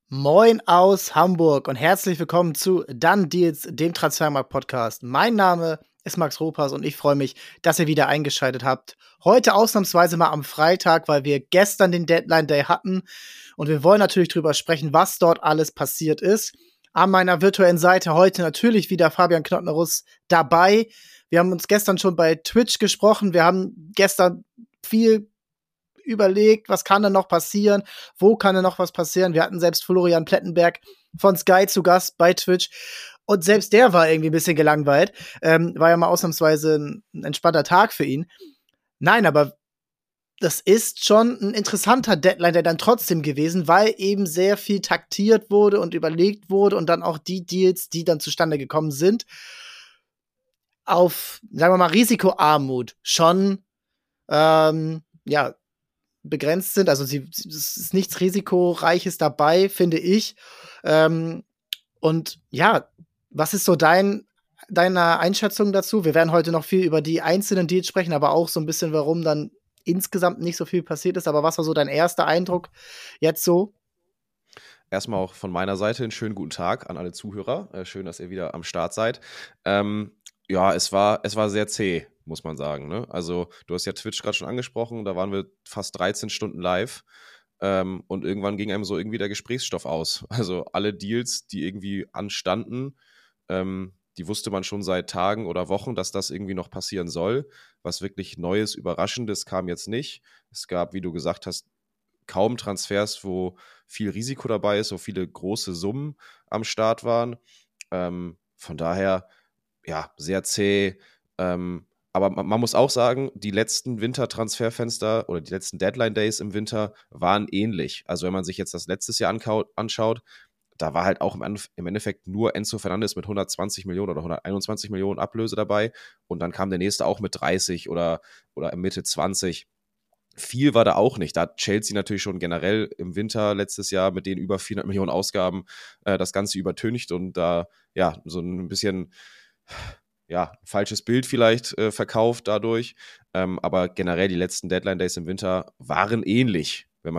Moin aus Hamburg und herzlich willkommen zu Dann Deals, dem Transfermarkt-Podcast. Mein Name ist Max Ropas und ich freue mich, dass ihr wieder eingeschaltet habt. Heute ausnahmsweise mal am Freitag, weil wir gestern den Deadline Day hatten und wir wollen natürlich drüber sprechen, was dort alles passiert ist. An meiner virtuellen Seite heute natürlich wieder Fabian Knottnerus dabei. Wir haben uns gestern schon bei Twitch gesprochen. Wir haben gestern viel überlegt, was kann denn noch passieren, wo kann denn noch was passieren. Wir hatten selbst Florian Plettenberg von Sky zu Gast bei Twitch und selbst der war irgendwie ein bisschen gelangweilt. War ja mal ausnahmsweise ein entspannter Tag für ihn. Nein, aber das ist schon ein interessanter Deadline, der dann trotzdem gewesen, weil eben sehr viel taktiert wurde und überlegt wurde und dann auch die Deals, die dann zustande gekommen sind, auf, sagen wir mal, Risikoarmut schon begrenzt sind. Also es ist nichts Risikoreiches dabei, finde ich. Und ja, was ist so deine Einschätzung dazu? Wir werden heute noch viel über die einzelnen Deals sprechen, aber auch so ein bisschen, warum dann insgesamt nicht so viel passiert ist. Aber was war so dein erster Eindruck jetzt so? Erstmal auch von meiner Seite einen schönen guten Tag an alle Zuhörer. Schön, dass ihr wieder am Start seid. Es war sehr zäh, muss man sagen. Ne? Also du hast ja Twitch gerade schon angesprochen, da waren wir fast 13 Stunden live und irgendwann ging einem so irgendwie der Gesprächsstoff aus. Also alle Deals, die irgendwie anstanden, die wusste man schon seit Tagen oder Wochen, dass das irgendwie noch passieren soll. Was wirklich Neues, Überraschendes kam jetzt nicht. Es gab, wie du gesagt hast, kaum Transfers, wo viel Risiko dabei ist, wo viele große Summen am Start waren. Von daher, ja, sehr zäh. Aber man muss auch sagen, die letzten Wintertransferfenster oder die letzten Deadline-Days im Winter waren ähnlich. Also wenn man sich jetzt das letztes Jahr anschaut, da war halt auch im Endeffekt nur Enzo Fernandes mit 120 Millionen oder 121 Millionen Ablöse dabei und dann kam der nächste auch mit 30 oder Mitte 20. Viel war da auch nicht. Da hat Chelsea natürlich schon generell im Winter letztes Jahr mit den über 400 Millionen Ausgaben das Ganze übertüncht und da so ein bisschen falsches Bild vielleicht verkauft dadurch. Aber generell die letzten Deadline-Days im Winter waren ähnlich, wenn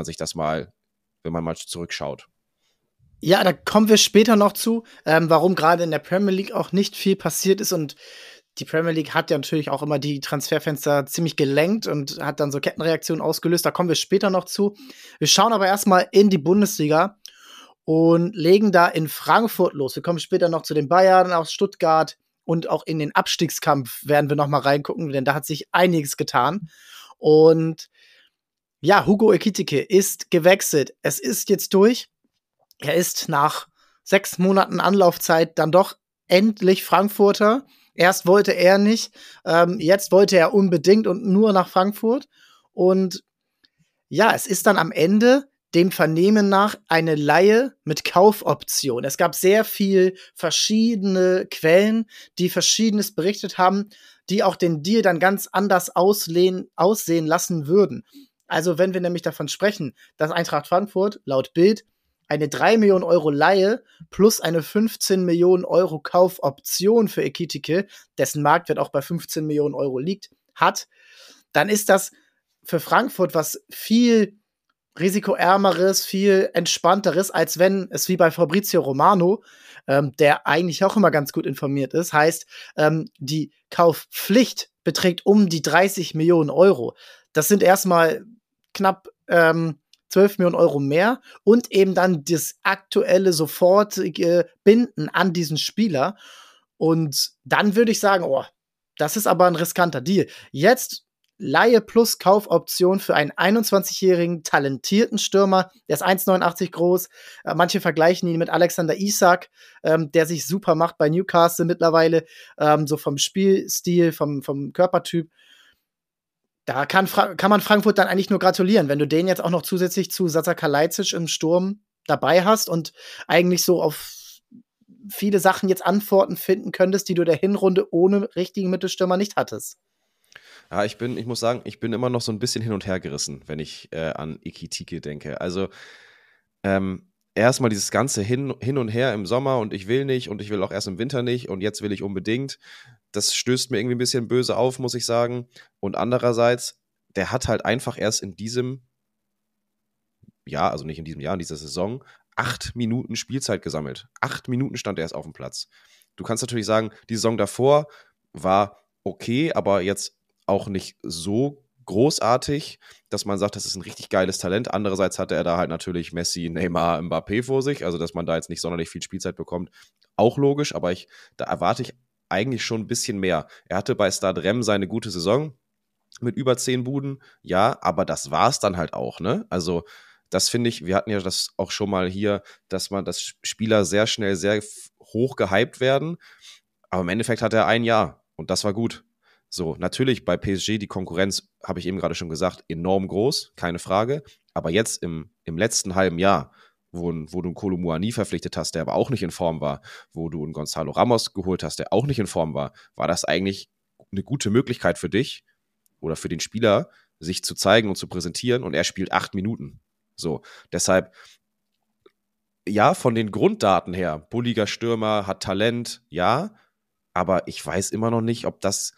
man mal zurückschaut. Ja, da kommen wir später noch zu, warum gerade in der Premier League auch nicht viel passiert ist. Und die Premier League hat ja natürlich auch immer die Transferfenster ziemlich gelenkt und hat dann so Kettenreaktionen ausgelöst. Da kommen wir später noch zu. Wir schauen aber erstmal in die Bundesliga und legen da in Frankfurt los. Wir kommen später noch zu den Bayern aus Stuttgart und auch in den Abstiegskampf werden wir noch mal reingucken, denn da hat sich einiges getan. Und ja, Hugo Ekitike ist gewechselt. Es ist jetzt durch. Er ist nach 6 Monaten Anlaufzeit dann doch endlich Frankfurter. Erst wollte er nicht, jetzt wollte er unbedingt und nur nach Frankfurt. Und ja, es ist dann am Ende dem Vernehmen nach eine Leihe mit Kaufoption. Es gab sehr viel verschiedene Quellen, die Verschiedenes berichtet haben, die auch den Deal dann ganz anders aussehen lassen würden. Also wenn wir nämlich davon sprechen, dass Eintracht Frankfurt laut Bild eine 3 Millionen Euro Leihe plus eine 15 Millionen Euro Kaufoption für Ekitike, dessen Marktwert auch bei 15 Millionen Euro liegt, hat, dann ist das für Frankfurt was viel risikoärmeres, viel entspannteres, als wenn es wie bei Fabrizio Romano, der eigentlich auch immer ganz gut informiert ist, heißt, die Kaufpflicht beträgt um die 30 Millionen Euro. Das sind erstmal knapp 12 Millionen Euro mehr und eben dann das aktuelle sofortige Binden an diesen Spieler. Und dann würde ich sagen, das ist aber ein riskanter Deal. Jetzt Leihe plus Kaufoption für einen 21-jährigen talentierten Stürmer. Der ist 1,89 groß. Manche vergleichen ihn mit Alexander Isak, der sich super macht bei Newcastle mittlerweile, so vom Spielstil, vom Körpertyp. Da kann man Frankfurt dann eigentlich nur gratulieren, wenn du den jetzt auch noch zusätzlich zu Sasa Kalajdzic im Sturm dabei hast und eigentlich so auf viele Sachen jetzt Antworten finden könntest, die du der Hinrunde ohne richtigen Mittelstürmer nicht hattest. Ja, ich muss sagen, ich bin immer noch so ein bisschen hin und her gerissen, wenn ich an Ekitike denke. Also erstmal dieses ganze hin und her im Sommer und ich will nicht und ich will auch erst im Winter nicht und jetzt will ich unbedingt. Das stößt mir irgendwie ein bisschen böse auf, muss ich sagen. Und andererseits, der hat halt einfach erst in diesem Jahr, also nicht in diesem Jahr, in dieser Saison, 8 Minuten Spielzeit gesammelt. 8 Minuten stand er erst auf dem Platz. Du kannst natürlich sagen, die Saison davor war okay, aber jetzt auch nicht so großartig, dass man sagt, das ist ein richtig geiles Talent. Andererseits hatte er da halt natürlich Messi, Neymar, Mbappé vor sich, also dass man da jetzt nicht sonderlich viel Spielzeit bekommt, auch logisch, aber da erwarte ich eigentlich schon ein bisschen mehr. Er hatte bei Stade Rennes seine gute Saison mit über 10 Buden, ja, aber das war es dann halt auch, ne? Also das finde ich, wir hatten ja das auch schon mal hier, dass Spieler sehr schnell sehr hoch gehypt werden, aber im Endeffekt hat er ein Jahr und das war gut. So, natürlich bei PSG die Konkurrenz, habe ich eben gerade schon gesagt, enorm groß, keine Frage. Aber jetzt im letzten halben Jahr, wo du einen Kolo Muani verpflichtet hast, der aber auch nicht in Form war, wo du einen Gonzalo Ramos geholt hast, der auch nicht in Form war das eigentlich eine gute Möglichkeit für dich oder für den Spieler, sich zu zeigen und zu präsentieren. Und er spielt 8 Minuten. So, deshalb, ja, von den Grunddaten her, bulliger Stürmer, hat Talent, ja, aber ich weiß immer noch nicht, ob das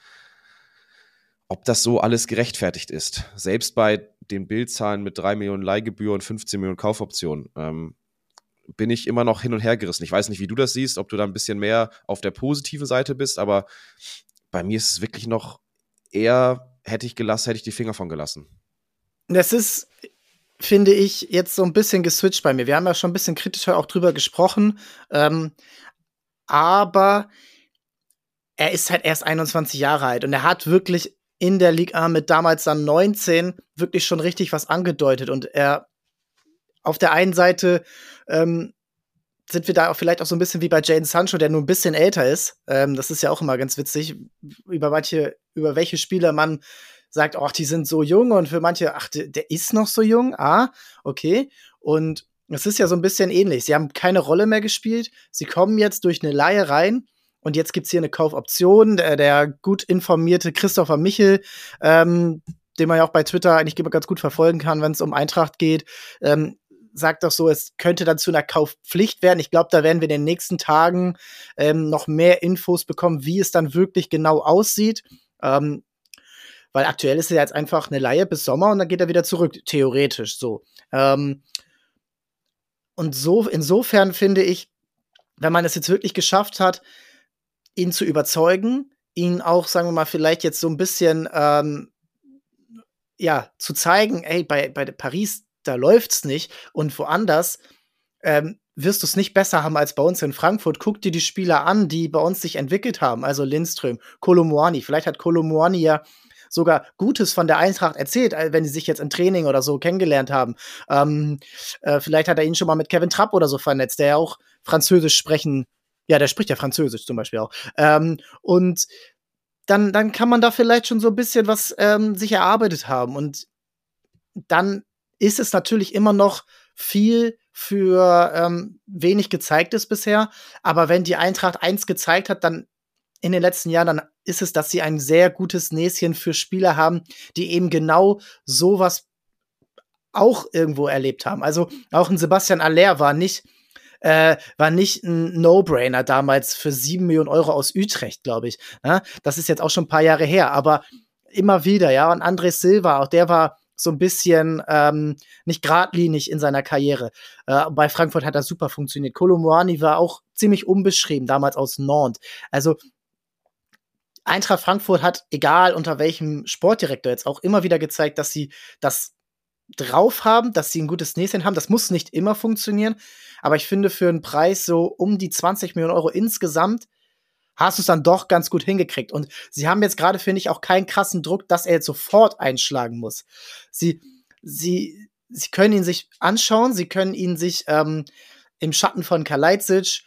so alles gerechtfertigt ist. Selbst bei den Bildzahlen mit 3 Millionen Leihgebühr und 15 Millionen Kaufoptionen bin ich immer noch hin und her gerissen. Ich weiß nicht, wie du das siehst, ob du da ein bisschen mehr auf der positiven Seite bist, aber bei mir ist es wirklich noch eher, hätte ich die Finger von gelassen. Das ist, finde ich, jetzt so ein bisschen geswitcht bei mir. Wir haben ja schon ein bisschen kritischer auch drüber gesprochen, aber er ist halt erst 21 Jahre alt und er hat wirklich in der Liga mit damals dann 19 wirklich schon richtig was angedeutet. Und er auf der einen Seite sind wir da auch vielleicht auch so ein bisschen wie bei Jadon Sancho, der nur ein bisschen älter ist. Das ist ja auch immer ganz witzig, über welche Spieler man sagt, ach, die sind so jung, und für manche, ach, der ist noch so jung. Ah, okay. Und es ist ja so ein bisschen ähnlich. Sie haben keine Rolle mehr gespielt. Sie kommen jetzt durch eine Leihe rein. Und jetzt gibt's hier eine Kaufoption. Der gut informierte Christopher Michel, den man ja auch bei Twitter eigentlich immer ganz gut verfolgen kann, wenn es um Eintracht geht, sagt doch so, es könnte dann zu einer Kaufpflicht werden. Ich glaube, da werden wir in den nächsten Tagen noch mehr Infos bekommen, wie es dann wirklich genau aussieht. Weil aktuell ist es ja jetzt einfach eine Leihe bis Sommer und dann geht er wieder zurück, theoretisch so. Und so insofern finde ich, wenn man es jetzt wirklich geschafft hat, ihn zu überzeugen, ihn auch, sagen wir mal, vielleicht jetzt so ein bisschen zu zeigen, ey, bei Paris, da läuft's nicht, und woanders wirst du es nicht besser haben als bei uns in Frankfurt. Guck dir die Spieler an, die bei uns sich entwickelt haben, also Lindström, Kolo Muani. Vielleicht hat Kolo Muani ja sogar Gutes von der Eintracht erzählt, wenn sie sich jetzt im Training oder so kennengelernt haben. Vielleicht hat er ihn schon mal mit Kevin Trapp oder so vernetzt, der ja auch Französisch sprechen. Ja, der spricht ja Französisch zum Beispiel auch. Und dann kann man da vielleicht schon so ein bisschen was sich erarbeitet haben. Und dann ist es natürlich immer noch viel für wenig Gezeigtes bisher. Aber wenn die Eintracht eins gezeigt hat, dann in den letzten Jahren, dann ist es, dass sie ein sehr gutes Näschen für Spieler haben, die eben genau sowas auch irgendwo erlebt haben. Also auch ein Sebastian Aller war nicht ein No-Brainer damals für 7 Millionen Euro aus Utrecht, glaube ich. Ja, das ist jetzt auch schon ein paar Jahre her, aber immer wieder, ja. Und André Silva, auch der war so ein bisschen nicht geradlinig in seiner Karriere. Bei Frankfurt hat das super funktioniert. Kolo Muani war auch ziemlich unbeschrieben, damals aus Nantes. Also Eintracht Frankfurt hat, egal unter welchem Sportdirektor jetzt, auch immer wieder gezeigt, dass sie das drauf haben, dass sie ein gutes Näschen haben. Das muss nicht immer funktionieren, aber ich finde, für einen Preis so um die 20 Millionen Euro insgesamt hast du es dann doch ganz gut hingekriegt. Und sie haben jetzt gerade, finde ich, auch keinen krassen Druck, dass er jetzt sofort einschlagen muss. Sie können ihn sich anschauen, sie können ihn sich im Schatten von Kalajdzic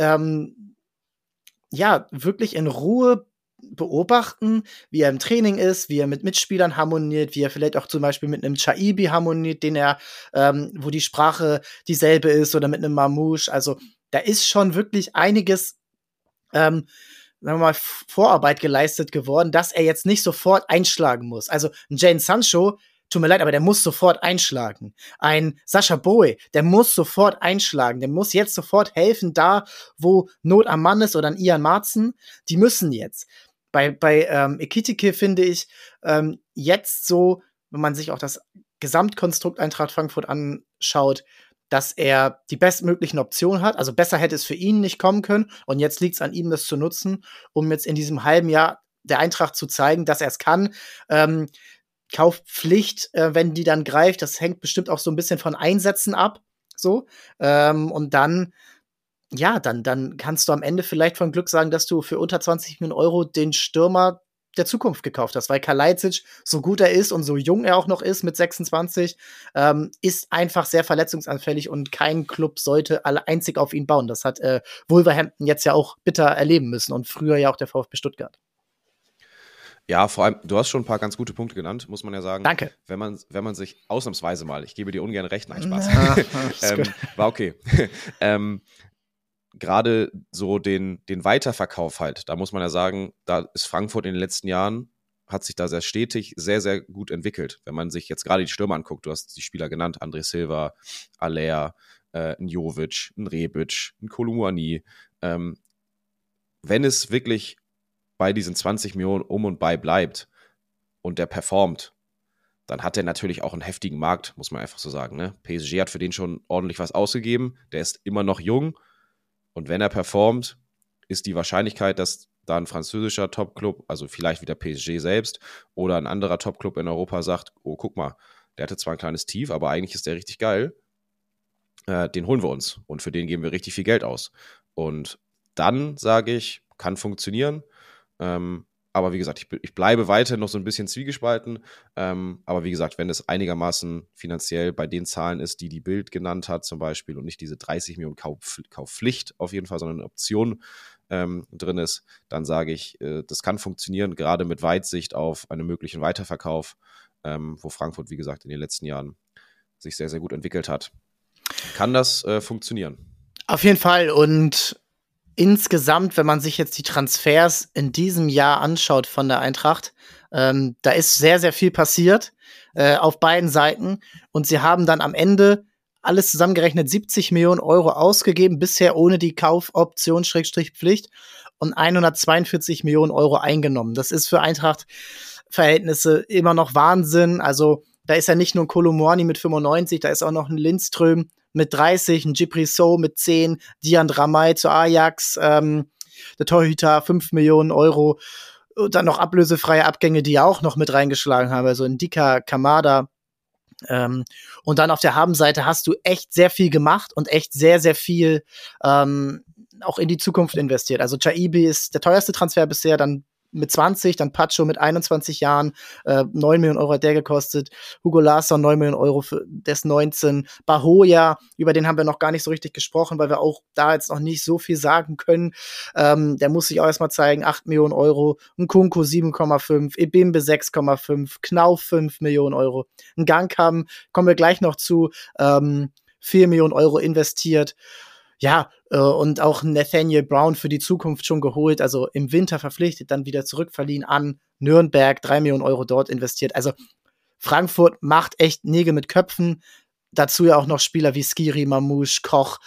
wirklich in Ruhe beobachten, wie er im Training ist, wie er mit Mitspielern harmoniert, wie er vielleicht auch zum Beispiel mit einem Chaibi harmoniert, wo die Sprache dieselbe ist, oder mit einem Mamouche. Also da ist schon wirklich einiges, sagen wir mal, Vorarbeit geleistet geworden, dass er jetzt nicht sofort einschlagen muss. Also ein Jadon Sancho, tut mir leid, aber der muss sofort einschlagen. Ein Sascha Boey, der muss sofort einschlagen. Der muss jetzt sofort helfen, da wo Not am Mann ist, oder ein Ian Marzen. Die müssen jetzt. Bei Ekitike finde ich jetzt so, wenn man sich auch das Gesamtkonstrukt Eintracht Frankfurt anschaut, dass er die bestmöglichen Optionen hat. Also besser hätte es für ihn nicht kommen können. Und jetzt liegt es an ihm, das zu nutzen, um jetzt in diesem halben Jahr der Eintracht zu zeigen, dass er es kann. Kaufpflicht, wenn die dann greift, das hängt bestimmt auch so ein bisschen von Einsätzen ab. So. Und dann, ja, dann kannst du am Ende vielleicht von Glück sagen, dass du für unter 20 Millionen Euro den Stürmer der Zukunft gekauft hast, weil Kalajdzic, so gut er ist und so jung er auch noch ist mit 26, ist einfach sehr verletzungsanfällig und kein Club sollte alle einzig auf ihn bauen. Das hat Wolverhampton jetzt ja auch bitter erleben müssen und früher ja auch der VfB Stuttgart. Ja, vor allem, du hast schon ein paar ganz gute Punkte genannt, muss man ja sagen. Danke. Wenn man sich ausnahmsweise mal, ich gebe dir ungern recht, nein, Spaß. War okay. Gerade so den Weiterverkauf halt, da muss man ja sagen, da ist Frankfurt in den letzten Jahren, hat sich da sehr stetig, sehr, sehr gut entwickelt. Wenn man sich jetzt gerade die Stürmer anguckt, du hast die Spieler genannt, André Silva, Aller, ein Jovic, ein Rebic, ein Koulibaly. Wenn es wirklich bei diesen 20 Millionen um und bei bleibt und der performt, dann hat er natürlich auch einen heftigen Markt, muss man einfach so sagen. Ne? PSG hat für den schon ordentlich was ausgegeben, der ist immer noch jung. Und wenn er performt, ist die Wahrscheinlichkeit, dass da ein französischer Topclub, also vielleicht wieder PSG selbst oder ein anderer Topclub in Europa sagt, oh, guck mal, der hatte zwar ein kleines Tief, aber eigentlich ist der richtig geil, den holen wir uns und für den geben wir richtig viel Geld aus. Und dann, sage ich, kann funktionieren. Aber wie gesagt, ich bleibe weiter noch so ein bisschen zwiegespalten. Aber wie gesagt, wenn es einigermaßen finanziell bei den Zahlen ist, die Bild genannt hat zum Beispiel und nicht diese 30 Millionen Kaufpflicht auf jeden Fall, sondern eine Option drin ist, dann sage ich, das kann funktionieren, gerade mit Weitsicht auf einen möglichen Weiterverkauf, wo Frankfurt, wie gesagt, in den letzten Jahren sich sehr, sehr gut entwickelt hat. Kann das funktionieren? Auf jeden Fall. Und insgesamt, wenn man sich jetzt die Transfers in diesem Jahr anschaut von der Eintracht, da ist sehr, sehr viel passiert auf beiden Seiten. Und sie haben dann am Ende alles zusammengerechnet 70 Millionen Euro ausgegeben, bisher ohne die Kaufoption Pflicht und 142 Millionen Euro eingenommen. Das ist für Eintracht-Verhältnisse immer noch Wahnsinn. Also da ist ja nicht nur ein Koulibaly mit 95, da ist auch noch ein Lindström mit 30, ein Djibril Sow mit 10, Dian Dramay zu Ajax, der Torhüter 5 Millionen Euro, und dann noch ablösefreie Abgänge, die ja auch noch mit reingeschlagen haben, also Ndika, Kamada. Und dann auf der Habenseite hast du echt sehr viel gemacht und echt sehr, sehr viel auch in die Zukunft investiert. Also Chaibi ist der teuerste Transfer bisher, dann mit 20, dann Pacho mit 21 Jahren, 9 Millionen Euro hat der gekostet, Hugo Larsson 9 Millionen Euro, der ist 19, Bahoya, über den haben wir noch gar nicht so richtig gesprochen, weil wir auch da jetzt noch nicht so viel sagen können, der muss sich auch erstmal zeigen, 8 Millionen Euro, Nkunku 7,5, Ebimbe 6,5, Knauf 5 Millionen Euro, ein Gangkam, kommen wir gleich noch zu, 4 Millionen Euro investiert. Ja, und auch Nathaniel Brown für die Zukunft schon geholt, also im Winter verpflichtet, dann wieder zurückverliehen an Nürnberg, 3 Millionen Euro dort investiert. Also Frankfurt macht echt Nägel mit Köpfen. Dazu ja auch noch Spieler wie Skiri, Mamouche, Koch,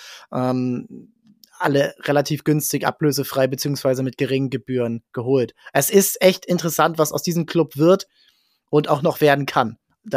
alle relativ günstig, ablösefrei beziehungsweise mit geringen Gebühren geholt. Es ist echt interessant, was aus diesem Club wird und auch noch werden kann.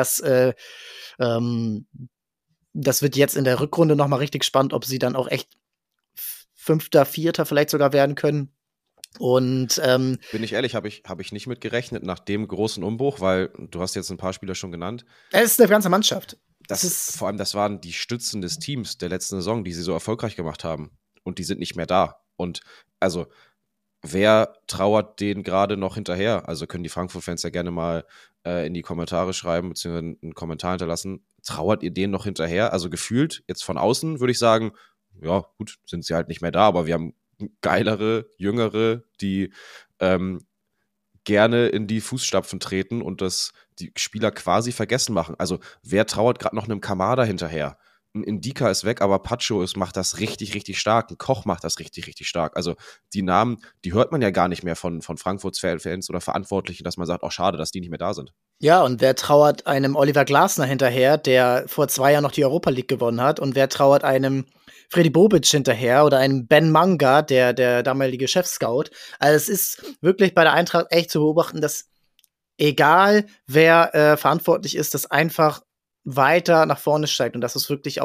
Das wird jetzt in der Rückrunde noch mal richtig spannend, ob sie dann auch echt Fünfter, Vierter vielleicht sogar werden können. Und bin ich ehrlich, habe ich nicht mit gerechnet nach dem großen Umbruch, weil du hast jetzt ein paar Spieler schon genannt. Es ist eine ganze Mannschaft. Vor allem, das waren die Stützen des Teams der letzten Saison, die sie so erfolgreich gemacht haben. Und die sind nicht mehr da. Und also, wer trauert denen gerade noch hinterher? Also können die Frankfurt-Fans ja gerne mal in die Kommentare schreiben, beziehungsweise einen Kommentar hinterlassen. Trauert ihr denen noch hinterher? Also gefühlt, jetzt von außen würde ich sagen, ja, gut, sind sie halt nicht mehr da, aber wir haben geilere, jüngere, die gerne in die Fußstapfen treten und die Spieler quasi vergessen machen. Also wer trauert gerade noch einem Kamada hinterher? Ein Ndika ist weg, aber Pacho macht das richtig, richtig stark. Ein Koch macht das richtig, richtig stark. Also die Namen, die hört man ja gar nicht mehr von Frankfurts Fans oder Verantwortlichen, dass man sagt, oh schade, dass die nicht mehr da sind. Ja, und wer trauert einem Oliver Glasner hinterher, der vor 2 Jahren noch die Europa League gewonnen hat? Und wer trauert einem Freddy Bobic hinterher oder einem Ben Manga, der damalige Chefscout? Also es ist wirklich bei der Eintracht echt zu beobachten, dass egal wer verantwortlich ist, das einfach weiter nach vorne steigt und dass es wirklich auch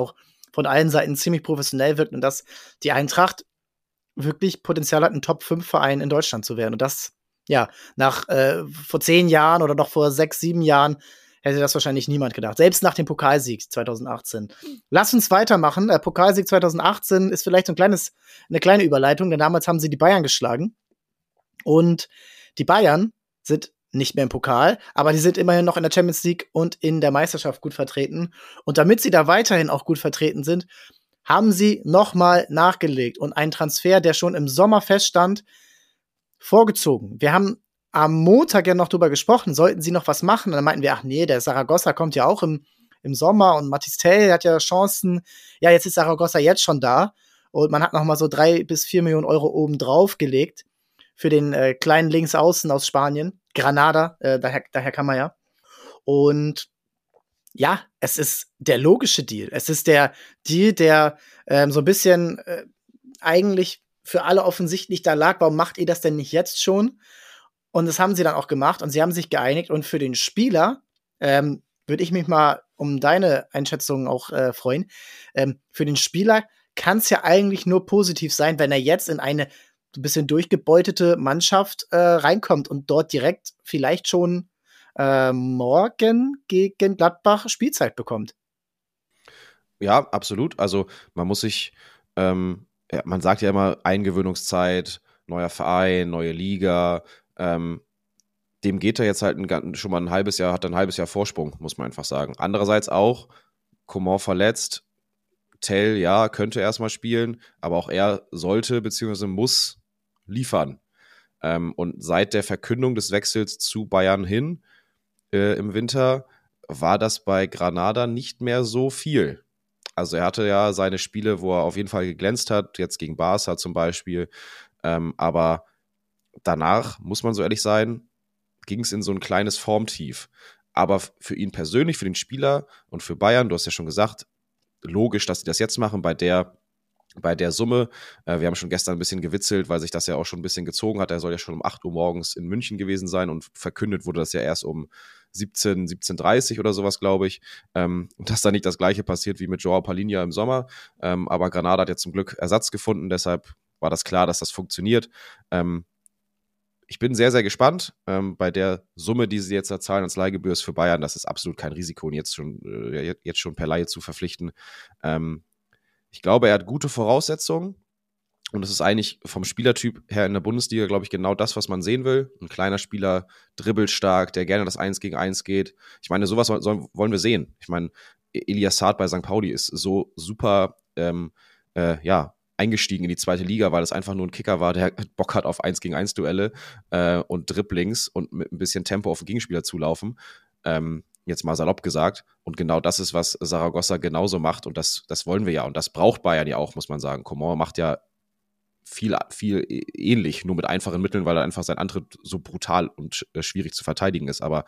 von allen Seiten ziemlich professionell wirkt und dass die Eintracht wirklich Potenzial hat, ein Top-5-Verein in Deutschland zu werden. Und das, ja, vor 10 Jahren oder noch vor 6, 7 Jahren hätte das wahrscheinlich niemand gedacht. Selbst nach dem Pokalsieg 2018. Lass uns weitermachen. Pokalsieg 2018 ist vielleicht eine kleine Überleitung, denn damals haben sie die Bayern geschlagen. Und die Bayern sind nicht mehr im Pokal, aber die sind immerhin noch in der Champions League und in der Meisterschaft gut vertreten. Und damit sie da weiterhin auch gut vertreten sind, haben sie nochmal nachgelegt und einen Transfer, der schon im Sommer feststand, vorgezogen. Wir haben am Montag ja noch drüber gesprochen, sollten sie noch was machen? Und dann meinten wir, ach nee, der Saragossa kommt ja auch im Sommer und Mathys Tel hat ja Chancen. Ja, jetzt ist Saragossa jetzt schon da und man hat noch mal so 3 bis 4 Millionen Euro oben drauf gelegt für den kleinen Linksaußen aus Spanien, Granada, daher kann man ja. Und ja, es ist der logische Deal. Es ist der Deal, der so ein bisschen eigentlich für alle offensichtlich da lag. Warum macht ihr das denn nicht jetzt schon? Und das haben sie dann auch gemacht und sie haben sich geeinigt. Und für den Spieler würde ich mich mal um deine Einschätzung auch freuen. Für den Spieler kann es ja eigentlich nur positiv sein, wenn er jetzt in eine so ein bisschen durchgebeutete Mannschaft reinkommt und dort direkt vielleicht schon morgen gegen Gladbach Spielzeit bekommt. Ja, absolut. Also man muss sich, man sagt ja immer Eingewöhnungszeit, neuer Verein, neue Liga. Dem geht er jetzt halt schon mal ein halbes Jahr Vorsprung, muss man einfach sagen. Andererseits auch, Coman verletzt, Tell, ja, könnte erstmal spielen, aber auch er sollte bzw. muss liefern. Und seit der Verkündung des Wechsels zu Bayern hin im Winter war das bei Granada nicht mehr so viel. Also er hatte ja seine Spiele, wo er auf jeden Fall geglänzt hat, jetzt gegen Barca zum Beispiel, aber danach, muss man so ehrlich sein, ging es in so ein kleines Formtief. Aber für ihn persönlich, für den Spieler und für Bayern, du hast ja schon gesagt, logisch, dass sie das jetzt machen bei der Summe. Wir haben schon gestern ein bisschen gewitzelt, weil sich das ja auch schon ein bisschen gezogen hat. Er soll ja schon um 8 Uhr morgens in München gewesen sein und verkündet wurde das ja erst um 17:30 oder sowas, glaube ich. Und dass da nicht das Gleiche passiert wie mit Joao Palhinha im Sommer. Aber Granada hat ja zum Glück Ersatz gefunden, deshalb war das klar, dass das funktioniert. Ich bin sehr, sehr gespannt. Bei der Summe, die sie jetzt da zahlen als Leihgebühr ist für Bayern, das ist absolut kein Risiko, ihn jetzt schon per Leihe zu verpflichten. Ich glaube, er hat gute Voraussetzungen und es ist eigentlich vom Spielertyp her in der Bundesliga, glaube ich, genau das, was man sehen will. Ein kleiner Spieler, dribbelstark, der gerne das 1 gegen 1 geht. Ich meine, sowas wollen wir sehen. Ich meine, Elias Saad bei St. Pauli ist so super, eingestiegen in die zweite Liga, weil es einfach nur ein Kicker war, der Bock hat auf 1 gegen 1 Duelle und Dribblings und mit ein bisschen Tempo auf den Gegenspieler zulaufen. Jetzt mal salopp gesagt. Und genau das ist, was Saragossa genauso macht. Und das wollen wir ja. Und das braucht Bayern ja auch, muss man sagen. Coman macht ja viel ähnlich, nur mit einfachen Mitteln, weil er einfach sein Antritt so brutal und schwierig zu verteidigen ist. Aber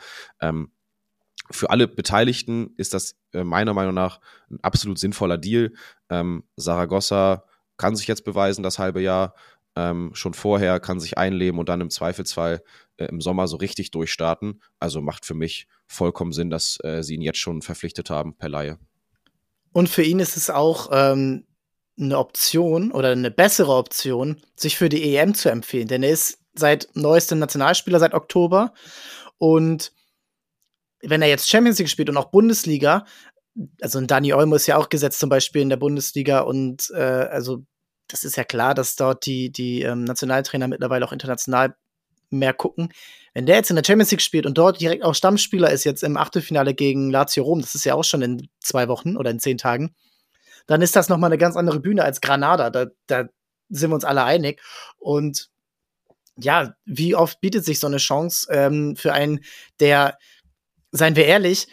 für alle Beteiligten ist das meiner Meinung nach ein absolut sinnvoller Deal. Saragossa kann sich jetzt beweisen, das halbe Jahr. Schon vorher kann sich einleben und dann im Zweifelsfall im Sommer so richtig durchstarten. Also macht für mich vollkommen Sinn, dass sie ihn jetzt schon verpflichtet haben per Leihe. Und für ihn ist es auch eine Option oder eine bessere Option, sich für die EM zu empfehlen. Denn er ist seit neuestem Nationalspieler, seit Oktober. Und wenn er jetzt Champions League spielt und auch Bundesliga, also ein Dani Olmo ist ja auch gesetzt zum Beispiel in der Bundesliga und also das ist ja klar, dass dort die Nationaltrainer mittlerweile auch international mehr gucken. Wenn der jetzt in der Champions League spielt und dort direkt auch Stammspieler ist, jetzt im Achtelfinale gegen Lazio Rom, das ist ja auch schon in 2 Wochen oder in 10 Tagen, dann ist das nochmal eine ganz andere Bühne als Granada. Da sind wir uns alle einig. Und ja, wie oft bietet sich so eine Chance für einen, der, seien wir ehrlich,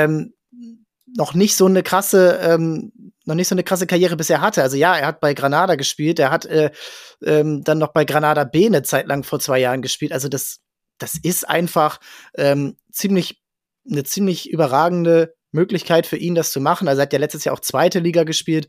noch nicht so eine krasse Karriere bisher hatte. Also ja, er hat bei Granada gespielt, er hat dann noch bei Granada B eine Zeit lang vor 2 Jahren gespielt. Also das ist einfach eine ziemlich überragende Möglichkeit für ihn, das zu machen. Also er hat ja letztes Jahr auch zweite Liga gespielt.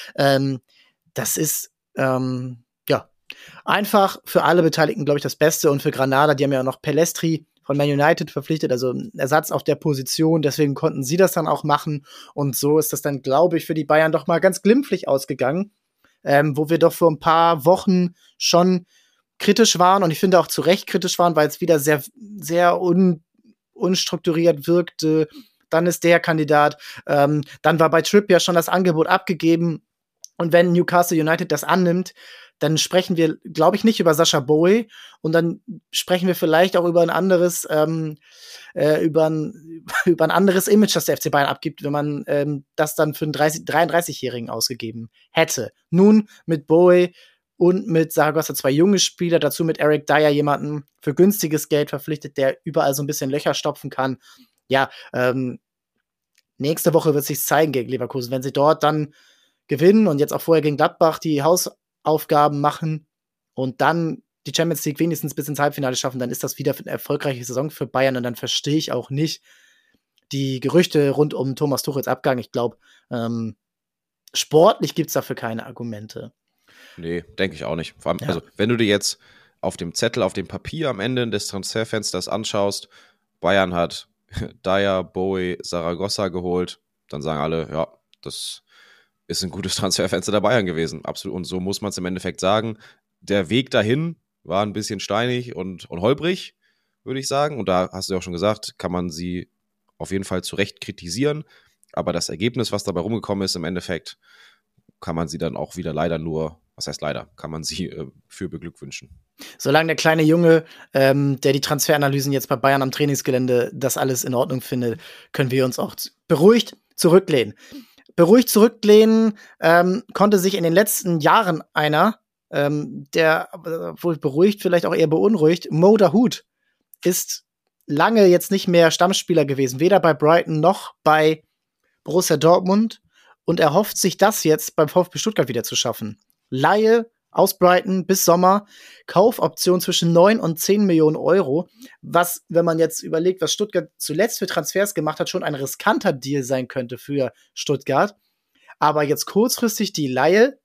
Das ist einfach für alle Beteiligten, glaube ich, das Beste. Und für Granada, die haben ja auch noch Pellestri von Man United verpflichtet, also ein Ersatz auf der Position. Deswegen konnten sie das dann auch machen. Und so ist das dann, glaube ich, für die Bayern doch mal ganz glimpflich ausgegangen, wo wir doch vor ein paar Wochen schon kritisch waren und ich finde auch zu Recht kritisch waren, weil es wieder sehr, sehr unstrukturiert wirkte. Dann ist der Kandidat. Dann war bei Trippier schon das Angebot abgegeben. Und wenn Newcastle United das annimmt, dann sprechen wir, glaube ich, nicht über Sacha Boey. Und dann sprechen wir vielleicht auch über ein anderes, über ein anderes Image, das der FC Bayern abgibt, wenn man das dann für einen 33-Jährigen ausgegeben hätte. Nun mit Boey und mit Zaragoza 2 junge Spieler, dazu mit Eric Dyer jemanden für günstiges Geld verpflichtet, der überall so ein bisschen Löcher stopfen kann. Ja, nächste Woche wird es sich zeigen gegen Leverkusen. Wenn sie dort dann gewinnen und jetzt auch vorher gegen Gladbach die Hausaufgaben machen und dann die Champions League wenigstens bis ins Halbfinale schaffen, dann ist das wieder eine erfolgreiche Saison für Bayern und dann verstehe ich auch nicht die Gerüchte rund um Thomas Tuchels Abgang. Ich glaube, sportlich gibt es dafür keine Argumente. Nee, denke ich auch nicht. Vor allem, also, wenn du dir jetzt auf dem Zettel, auf dem Papier am Ende des Transferfensters anschaust, Bayern hat Dyer, Boey, Zaragoza geholt, dann sagen alle, ja, das ist ein gutes Transferfenster der Bayern gewesen. Absolut. Und so muss man es im Endeffekt sagen. Der Weg dahin war ein bisschen steinig und holprig, würde ich sagen. Und da hast du ja auch schon gesagt, kann man sie auf jeden Fall zu Recht kritisieren. Aber das Ergebnis, was dabei rumgekommen ist, im Endeffekt kann man sie dann auch wieder leider nur, was heißt leider, kann man sie für beglückwünschen. Solange der kleine Junge, der die Transferanalysen jetzt bei Bayern am Trainingsgelände das alles in Ordnung findet, können wir uns auch beruhigt zurücklehnen. Beruhigt zurücklehnen konnte sich in den letzten Jahren einer, der wohl beruhigt, vielleicht auch eher beunruhigt, Mo Dahoud ist lange jetzt nicht mehr Stammspieler gewesen, weder bei Brighton noch bei Borussia Dortmund und er hofft sich das jetzt beim VfB Stuttgart wieder zu schaffen. Leihe aus Brighton bis Sommer, Kaufoption zwischen 9 und 10 Millionen Euro, was, wenn man jetzt überlegt, was Stuttgart zuletzt für Transfers gemacht hat, schon ein riskanter Deal sein könnte für Stuttgart. Aber jetzt kurzfristig die Leihe,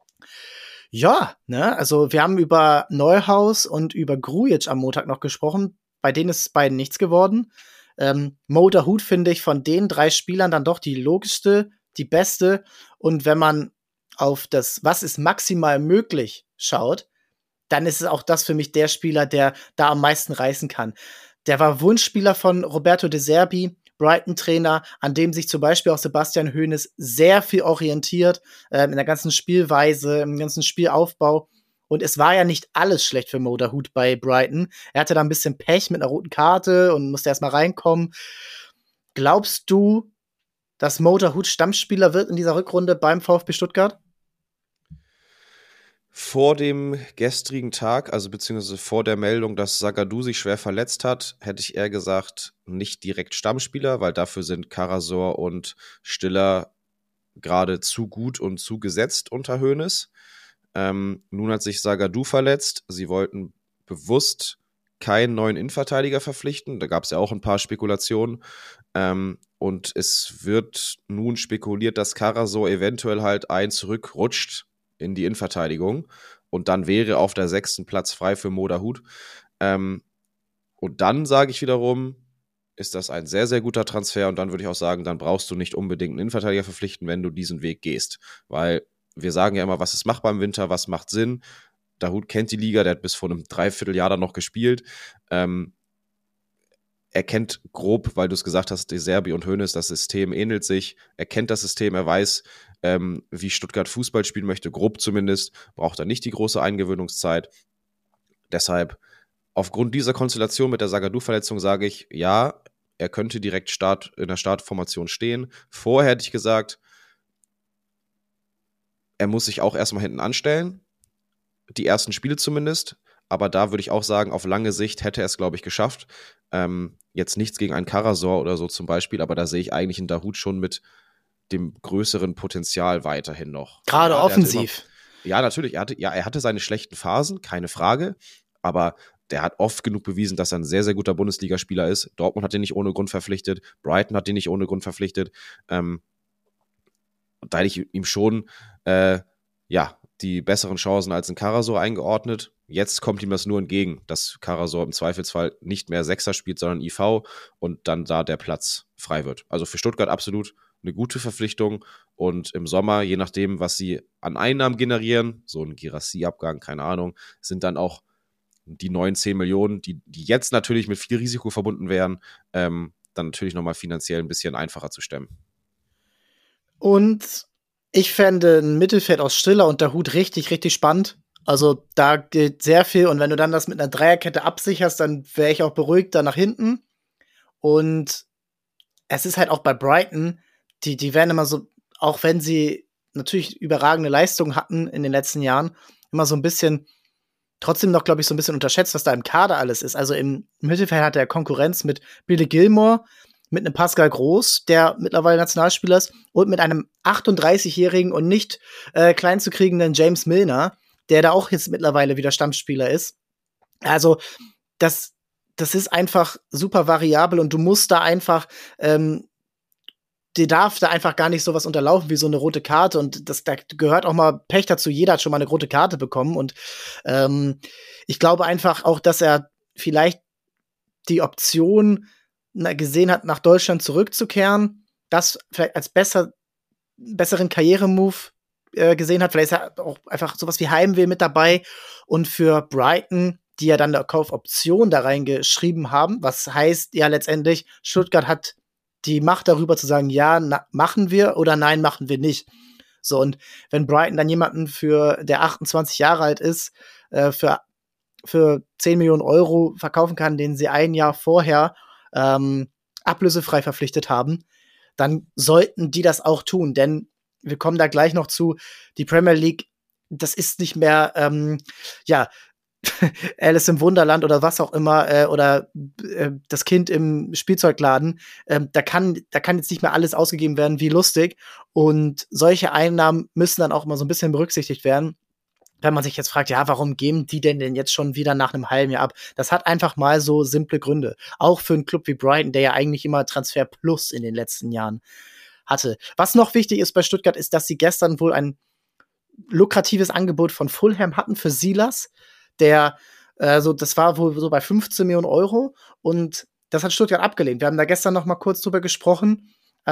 ja, ne, also wir haben über Neuhaus und über Grujic am Montag noch gesprochen, bei denen ist beiden nichts geworden. Mo Dahoud finde ich von den 3 Spielern dann doch die logischste, die beste und wenn man auf das, was ist maximal möglich, schaut, dann ist es auch das für mich der Spieler, der da am meisten reißen kann. Der war Wunschspieler von Roberto De Zerbi, Brighton-Trainer, an dem sich zum Beispiel auch Sebastian Hoeneß sehr viel orientiert, in der ganzen Spielweise, im ganzen Spielaufbau. Und es war ja nicht alles schlecht für Mo Dahoud bei Brighton. Er hatte da ein bisschen Pech mit einer roten Karte und musste erstmal reinkommen. Glaubst du, dass Mo Dahoud Stammspieler wird in dieser Rückrunde beim VfB Stuttgart? Vor dem gestrigen Tag, also beziehungsweise vor der Meldung, dass Zagadou sich schwer verletzt hat, hätte ich eher gesagt, nicht direkt Stammspieler, weil dafür sind Karasor und Stiller gerade zu gut und zu gesetzt unter Hoeneß. Nun hat sich Zagadou verletzt. Sie wollten bewusst keinen neuen Innenverteidiger verpflichten. Da gab es ja auch ein paar Spekulationen. Und es wird nun spekuliert, dass Karasor eventuell halt zurückrutscht in die Innenverteidigung. Und dann wäre auf der 6. Platz frei für Mo Dahoud. Und dann sage ich wiederum, ist das ein sehr, sehr guter Transfer. Und dann würde ich auch sagen, dann brauchst du nicht unbedingt einen Innenverteidiger verpflichten, wenn du diesen Weg gehst. Weil wir sagen ja immer, was ist machbar im Winter, was macht Sinn. Dahoud kennt die Liga, der hat bis vor einem Dreivierteljahr dann noch gespielt. Er kennt grob, weil du es gesagt hast, De Zerbi und Hoeneß, das System ähnelt sich. Er kennt das System, er weiß, wie Stuttgart Fußball spielen möchte, grob zumindest, braucht er nicht die große Eingewöhnungszeit. Deshalb, aufgrund dieser Konstellation mit der Zagadou-Verletzung sage ich, ja, er könnte direkt in der Startformation stehen. Vorher hätte ich gesagt, er muss sich auch erstmal hinten anstellen, die ersten Spiele zumindest, aber da würde ich auch sagen, auf lange Sicht hätte er es, glaube ich, geschafft. Jetzt nichts gegen einen Karasor oder so zum Beispiel, aber da sehe ich eigentlich einen Dahoud schon mit dem größeren Potenzial weiterhin noch. Gerade offensiv. Ja, natürlich, er hatte seine schlechten Phasen, keine Frage, aber der hat oft genug bewiesen, dass er ein sehr, sehr guter Bundesligaspieler ist. Dortmund hat ihn nicht ohne Grund verpflichtet, Brighton hat ihn nicht ohne Grund verpflichtet. Da hätte ich ihm schon die besseren Chancen als ein Karasor eingeordnet. Jetzt kommt ihm das nur entgegen, dass Karasor im Zweifelsfall nicht mehr Sechser spielt, sondern IV und dann da der Platz frei wird. Also für Stuttgart absolut eine gute Verpflichtung und im Sommer, je nachdem, was sie an Einnahmen generieren, so ein Girassi-Abgang, keine Ahnung, sind dann auch die 9, 10 Millionen, die jetzt natürlich mit viel Risiko verbunden wären, dann natürlich nochmal finanziell ein bisschen einfacher zu stemmen. Und ich fände ein Mittelfeld aus Stiller und Dahoud richtig, richtig spannend. Also da geht sehr viel. Und wenn du dann das mit einer Dreierkette absicherst, dann wäre ich auch beruhigt da nach hinten. Und es ist halt auch bei Brighton, die werden immer so, auch wenn sie natürlich überragende Leistungen hatten in den letzten Jahren, immer so ein bisschen, trotzdem noch, glaube ich, so ein bisschen unterschätzt, was da im Kader alles ist. Also im Mittelfeld hat er Konkurrenz mit Billy Gilmore, mit einem Pascal Groß, der mittlerweile Nationalspieler ist, und mit einem 38-jährigen und nicht klein zu kriegenden James Milner, der da auch jetzt mittlerweile wieder Stammspieler ist. Also das ist einfach super variabel und du musst da einfach dir darf da einfach gar nicht sowas unterlaufen wie so eine rote Karte und da gehört auch mal Pech dazu. Jeder hat schon mal eine rote Karte bekommen und ich glaube einfach auch, dass er vielleicht die Option gesehen hat, nach Deutschland zurückzukehren, das vielleicht als besseren Karrieremove gesehen hat. Vielleicht ist er auch einfach sowas wie Heimweh mit dabei und für Brighton, die ja dann eine Kaufoption da reingeschrieben haben, was heißt ja letztendlich, Stuttgart hat die Macht darüber zu sagen, ja, machen wir oder nein, machen wir nicht. So, und wenn Brighton dann jemanden der 28 Jahre alt ist, für 10 Millionen Euro verkaufen kann, den sie ein Jahr vorher ablösefrei verpflichtet haben, dann sollten die das auch tun, denn wir kommen da gleich noch zu, die Premier League, das ist nicht mehr, Alice im Wunderland oder was auch immer, oder das Kind im Spielzeugladen, da kann jetzt nicht mehr alles ausgegeben werden wie lustig. Und solche Einnahmen müssen dann auch immer so ein bisschen berücksichtigt werden. Wenn man sich jetzt fragt, ja, warum geben die denn jetzt schon wieder nach einem halben Jahr ab? Das hat einfach mal so simple Gründe. Auch für einen Club wie Brighton, der ja eigentlich immer Transfer Plus in den letzten Jahren hatte. Was noch wichtig ist bei Stuttgart, ist, dass sie gestern wohl ein lukratives Angebot von Fulham hatten für Silas, der das war wohl so bei 15 Millionen Euro und das hat Stuttgart abgelehnt. Wir haben da gestern noch mal kurz drüber gesprochen,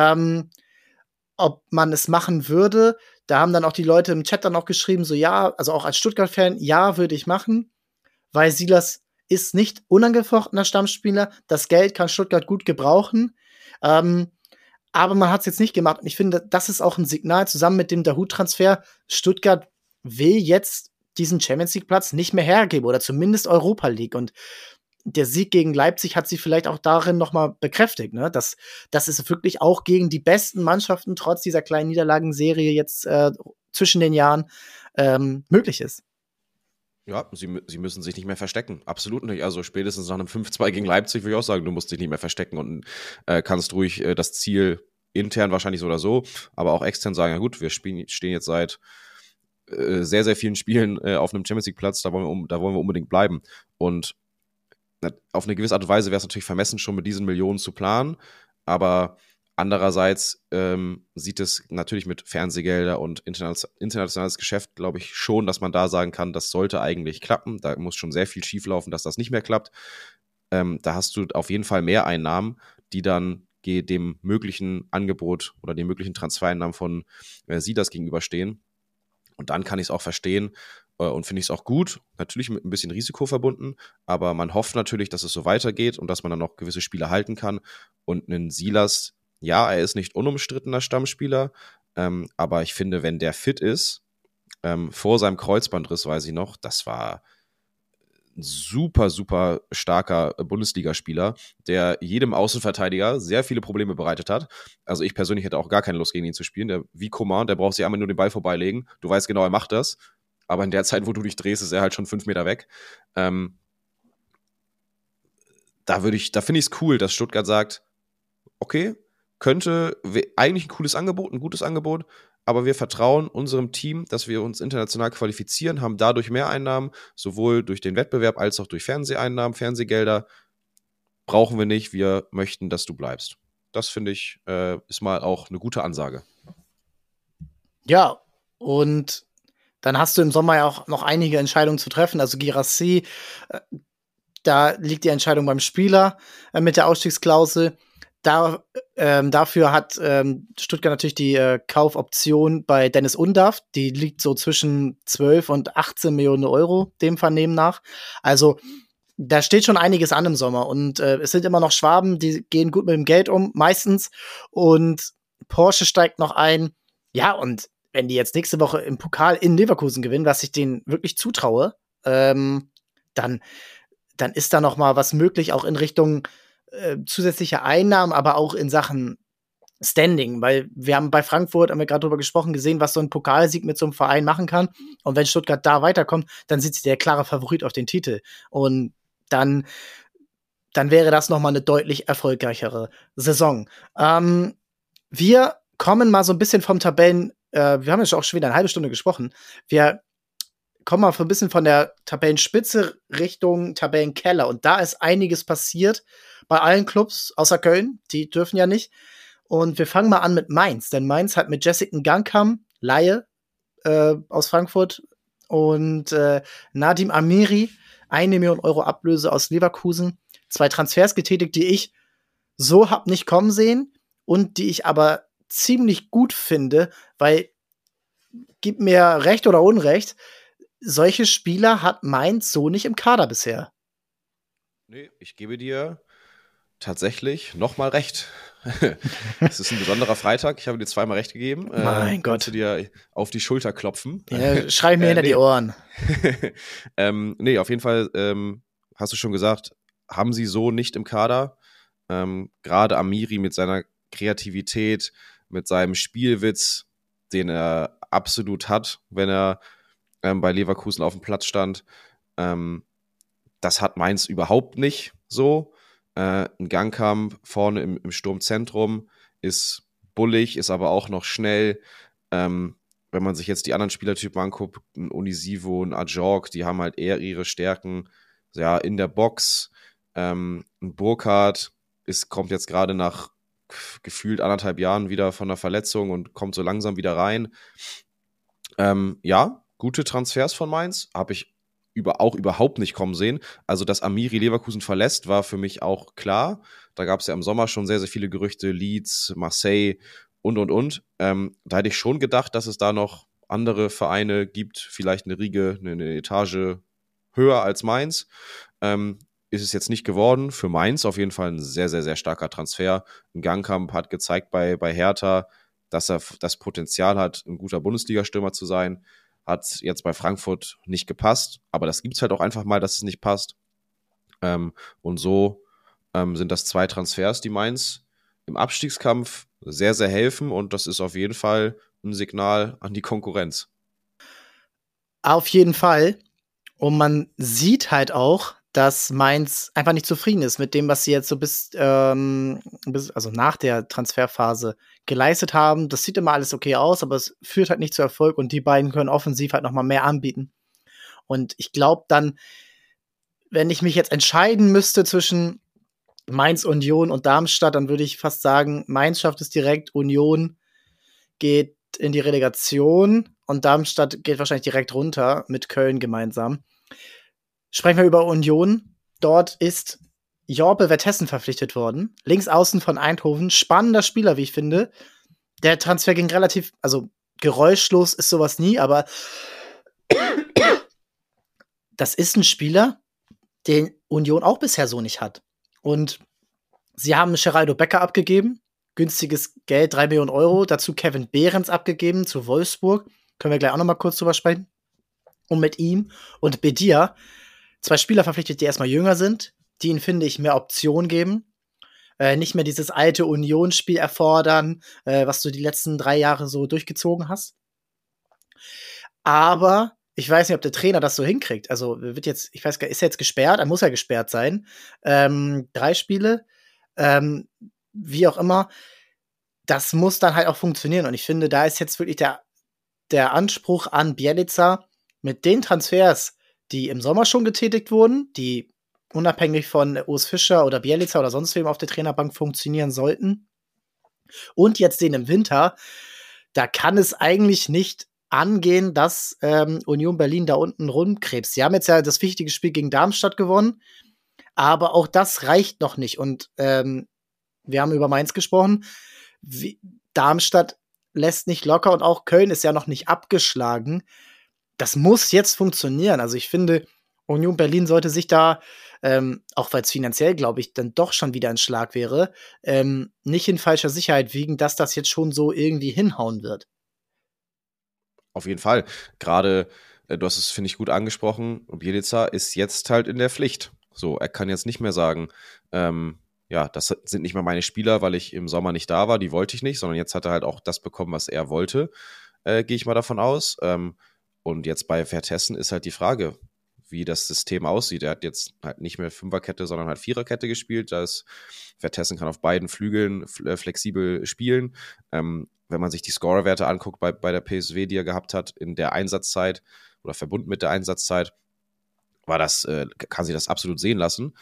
ob man es machen würde. Da haben dann auch die Leute im Chat dann auch geschrieben, so ja, also auch als Stuttgart-Fan, ja, würde ich machen, weil Silas ist nicht unangefochtener Stammspieler. Das Geld kann Stuttgart gut gebrauchen. Aber man hat es jetzt nicht gemacht. Und ich finde, das ist auch ein Signal, zusammen mit dem Dahoud-Transfer, Stuttgart will jetzt diesen Champions-League-Platz nicht mehr hergeben oder zumindest Europa League. Und der Sieg gegen Leipzig hat sie vielleicht auch darin noch mal bekräftigt, ne? Dass es wirklich auch gegen die besten Mannschaften trotz dieser kleinen Niederlagenserie jetzt zwischen den Jahren möglich ist. Ja, sie müssen sich nicht mehr verstecken. Absolut nicht. Also spätestens nach einem 5-2 gegen Leipzig würde ich auch sagen, du musst dich nicht mehr verstecken und kannst ruhig das Ziel intern wahrscheinlich so oder so, aber auch extern sagen, ja gut, wir stehen jetzt seit sehr, sehr vielen Spielen auf einem Champions-League-Platz, da wollen wir unbedingt bleiben. Und auf eine gewisse Art und Weise wäre es natürlich vermessen, schon mit diesen Millionen zu planen, aber andererseits sieht es natürlich mit Fernsehgelder und internationales Geschäft, glaube ich, schon, dass man da sagen kann, das sollte eigentlich klappen. Da muss schon sehr viel schieflaufen, dass das nicht mehr klappt. Da hast du auf jeden Fall mehr Einnahmen, die dann dem möglichen Angebot oder den möglichen Transfereinnahmen von Silas gegenüberstehen. Und dann kann ich es auch verstehen und finde ich es auch gut, natürlich mit ein bisschen Risiko verbunden, aber man hofft natürlich, dass es so weitergeht und dass man dann noch gewisse Spiele halten kann. Und einen Silas, ja, er ist nicht unumstrittener Stammspieler, aber ich finde, wenn der fit ist, vor seinem Kreuzbandriss, weiß ich noch, das war ein super, super starker Bundesligaspieler, der jedem Außenverteidiger sehr viele Probleme bereitet hat. Also ich persönlich hätte auch gar keine Lust, gegen ihn zu spielen. Der, wie Coman, der braucht sich einmal nur den Ball vorbeilegen. Du weißt genau, er macht das. Aber in der Zeit, wo du dich drehst, ist er halt schon 5 Meter weg. Da finde ich es cool, dass Stuttgart sagt, okay, könnte eigentlich ein cooles Angebot, ein gutes Angebot, aber wir vertrauen unserem Team, dass wir uns international qualifizieren, haben dadurch mehr Einnahmen, sowohl durch den Wettbewerb als auch durch Fernseheinnahmen, Fernsehgelder. Brauchen wir nicht, wir möchten, dass du bleibst. Das finde ich, ist mal auch eine gute Ansage. Ja, und dann hast du im Sommer ja auch noch einige Entscheidungen zu treffen. Also Guirassy, da liegt die Entscheidung beim Spieler mit der Ausstiegsklausel. Dafür hat Stuttgart natürlich die Kaufoption bei Dennis Undav. Die liegt so zwischen 12 und 18 Millionen Euro, dem Vernehmen nach. Also da steht schon einiges an im Sommer. Und es sind immer noch Schwaben, die gehen gut mit dem Geld um, meistens. Und Porsche steigt noch ein. Ja, und wenn die jetzt nächste Woche im Pokal in Leverkusen gewinnen, was ich denen wirklich zutraue, dann ist da noch mal was möglich, auch in Richtung zusätzliche Einnahmen, aber auch in Sachen Standing, weil wir haben bei Frankfurt, haben wir gerade drüber gesprochen, gesehen, was so ein Pokalsieg mit so einem Verein machen kann. Und wenn Stuttgart da weiterkommt, dann sind sie der klare Favorit auf den Titel. Und dann wäre das noch mal eine deutlich erfolgreichere Saison. Wir kommen mal so ein bisschen vom wir haben ja auch schon wieder eine halbe Stunde gesprochen. Wir kommen mal ein bisschen von der Tabellenspitze Richtung Tabellenkeller. Und da ist einiges passiert bei allen Clubs, außer Köln. Die dürfen ja nicht. Und wir fangen mal an mit Mainz. Denn Mainz hat mit Jessica Gangkam, Laie aus Frankfurt, und Nadim Amiri 1 Million Euro Ablöse aus Leverkusen. 2 Transfers getätigt, die ich so hab nicht kommen sehen und die ich aber ziemlich gut finde, weil, gib mir Recht oder Unrecht, solche Spieler hat Mainz so nicht im Kader bisher. Nee, ich gebe dir tatsächlich nochmal recht. Es ist ein besonderer Freitag. Ich habe dir zweimal recht gegeben. Mein Gott. Kannst du dir auf die Schulter klopfen? Ja, schreib mir hinter die Ohren. Nee, auf jeden Fall hast du schon gesagt, haben sie so nicht im Kader. Gerade Amiri mit seiner Kreativität, mit seinem Spielwitz, den er absolut hat, wenn er bei Leverkusen auf dem Platz stand. Das hat Mainz überhaupt nicht so. Ein Gangkamp vorne im Sturmzentrum ist bullig, ist aber auch noch schnell. Wenn man sich jetzt die anderen Spielertypen anguckt, ein Unisivo, ein Ajorg, die haben halt eher ihre Stärken ja, in der Box. Ein Burkhardt kommt jetzt gerade nach gefühlt 1,5 Jahren wieder von einer Verletzung und kommt so langsam wieder rein. Ja, gute Transfers von Mainz, habe ich auch überhaupt nicht kommen sehen. Also, dass Amiri Leverkusen verlässt, war für mich auch klar. Da gab es ja im Sommer schon sehr, sehr viele Gerüchte, Leeds, Marseille und. Da hätte ich schon gedacht, dass es da noch andere Vereine gibt, vielleicht eine Riege, eine Etage höher als Mainz. Ist es jetzt nicht geworden. Für Mainz auf jeden Fall ein sehr, sehr, sehr starker Transfer. Ein Gangkamp hat gezeigt bei Hertha, dass er das Potenzial hat, ein guter Bundesliga-Stürmer zu sein. Hat jetzt bei Frankfurt nicht gepasst, aber das gibt es halt auch einfach mal, dass es nicht passt. Und so sind das 2 Transfers, die Mainz im Abstiegskampf sehr, sehr helfen, und das ist auf jeden Fall ein Signal an die Konkurrenz. Auf jeden Fall. Und man sieht halt auch, dass Mainz einfach nicht zufrieden ist mit dem, was sie jetzt so also nach der Transferphase geleistet haben. Das sieht immer alles okay aus, aber es führt halt nicht zu Erfolg, und die beiden können offensiv halt noch mal mehr anbieten. Und ich glaube dann, wenn ich mich jetzt entscheiden müsste zwischen Mainz, Union und Darmstadt, dann würde ich fast sagen, Mainz schafft es direkt, Union geht in die Relegation und Darmstadt geht wahrscheinlich direkt runter mit Köln gemeinsam. Sprechen wir über Union. Dort ist Jorbe Vertessen verpflichtet worden. Links außen von Eindhoven. Spannender Spieler, wie ich finde. Der Transfer ging relativ, also geräuschlos ist sowas nie, aber das ist ein Spieler, den Union auch bisher so nicht hat. Und sie haben Geraldo Becker abgegeben. Günstiges Geld, 3 Millionen Euro. Dazu Kevin Behrens abgegeben zu Wolfsburg. Können wir gleich auch noch mal kurz drüber sprechen. Und mit ihm und Bedia 2 Spieler verpflichtet, die erstmal jünger sind, die ihnen, finde ich, mehr Optionen geben. Nicht mehr dieses alte Unionsspiel erfordern, was du die letzten 3 Jahre so durchgezogen hast. Aber ich weiß nicht, ob der Trainer das so hinkriegt. Also ist er jetzt gesperrt? Er muss ja gesperrt sein. 3 Spiele. Wie auch immer. Das muss dann halt auch funktionieren. Und ich finde, da ist jetzt wirklich der Anspruch an Bjelica mit den Transfers, die im Sommer schon getätigt wurden, die unabhängig von Urs Fischer oder Bjelica oder sonst wem auf der Trainerbank funktionieren sollten. Und jetzt den im Winter, da kann es eigentlich nicht angehen, dass Union Berlin da unten rumkrebst. Sie haben jetzt ja das wichtige Spiel gegen Darmstadt gewonnen, aber auch das reicht noch nicht. Und wir haben über Mainz gesprochen. Darmstadt lässt nicht locker und auch Köln ist ja noch nicht abgeschlagen. Das muss jetzt funktionieren. Also ich finde, Union Berlin sollte sich da, auch weil es finanziell, glaube ich, dann doch schon wieder ein Schlag wäre, nicht in falscher Sicherheit wiegen, dass das jetzt schon so irgendwie hinhauen wird. Auf jeden Fall. Gerade, du hast es, finde ich, gut angesprochen, Bjelica ist jetzt halt in der Pflicht. So, er kann jetzt nicht mehr sagen, ja, das sind nicht mehr meine Spieler, weil ich im Sommer nicht da war, die wollte ich nicht, sondern jetzt hat er halt auch das bekommen, was er wollte, gehe ich mal davon aus. Und jetzt bei Vertessen ist halt die Frage, wie das System aussieht. Er hat jetzt halt nicht mehr Fünferkette, sondern halt Viererkette gespielt. Da ist Vertessen kann auf beiden Flügeln flexibel spielen. Wenn man sich die Scorerwerte anguckt bei der PSW, die er gehabt hat, in der Einsatzzeit oder verbunden mit der Einsatzzeit, kann sie das absolut sehen lassen.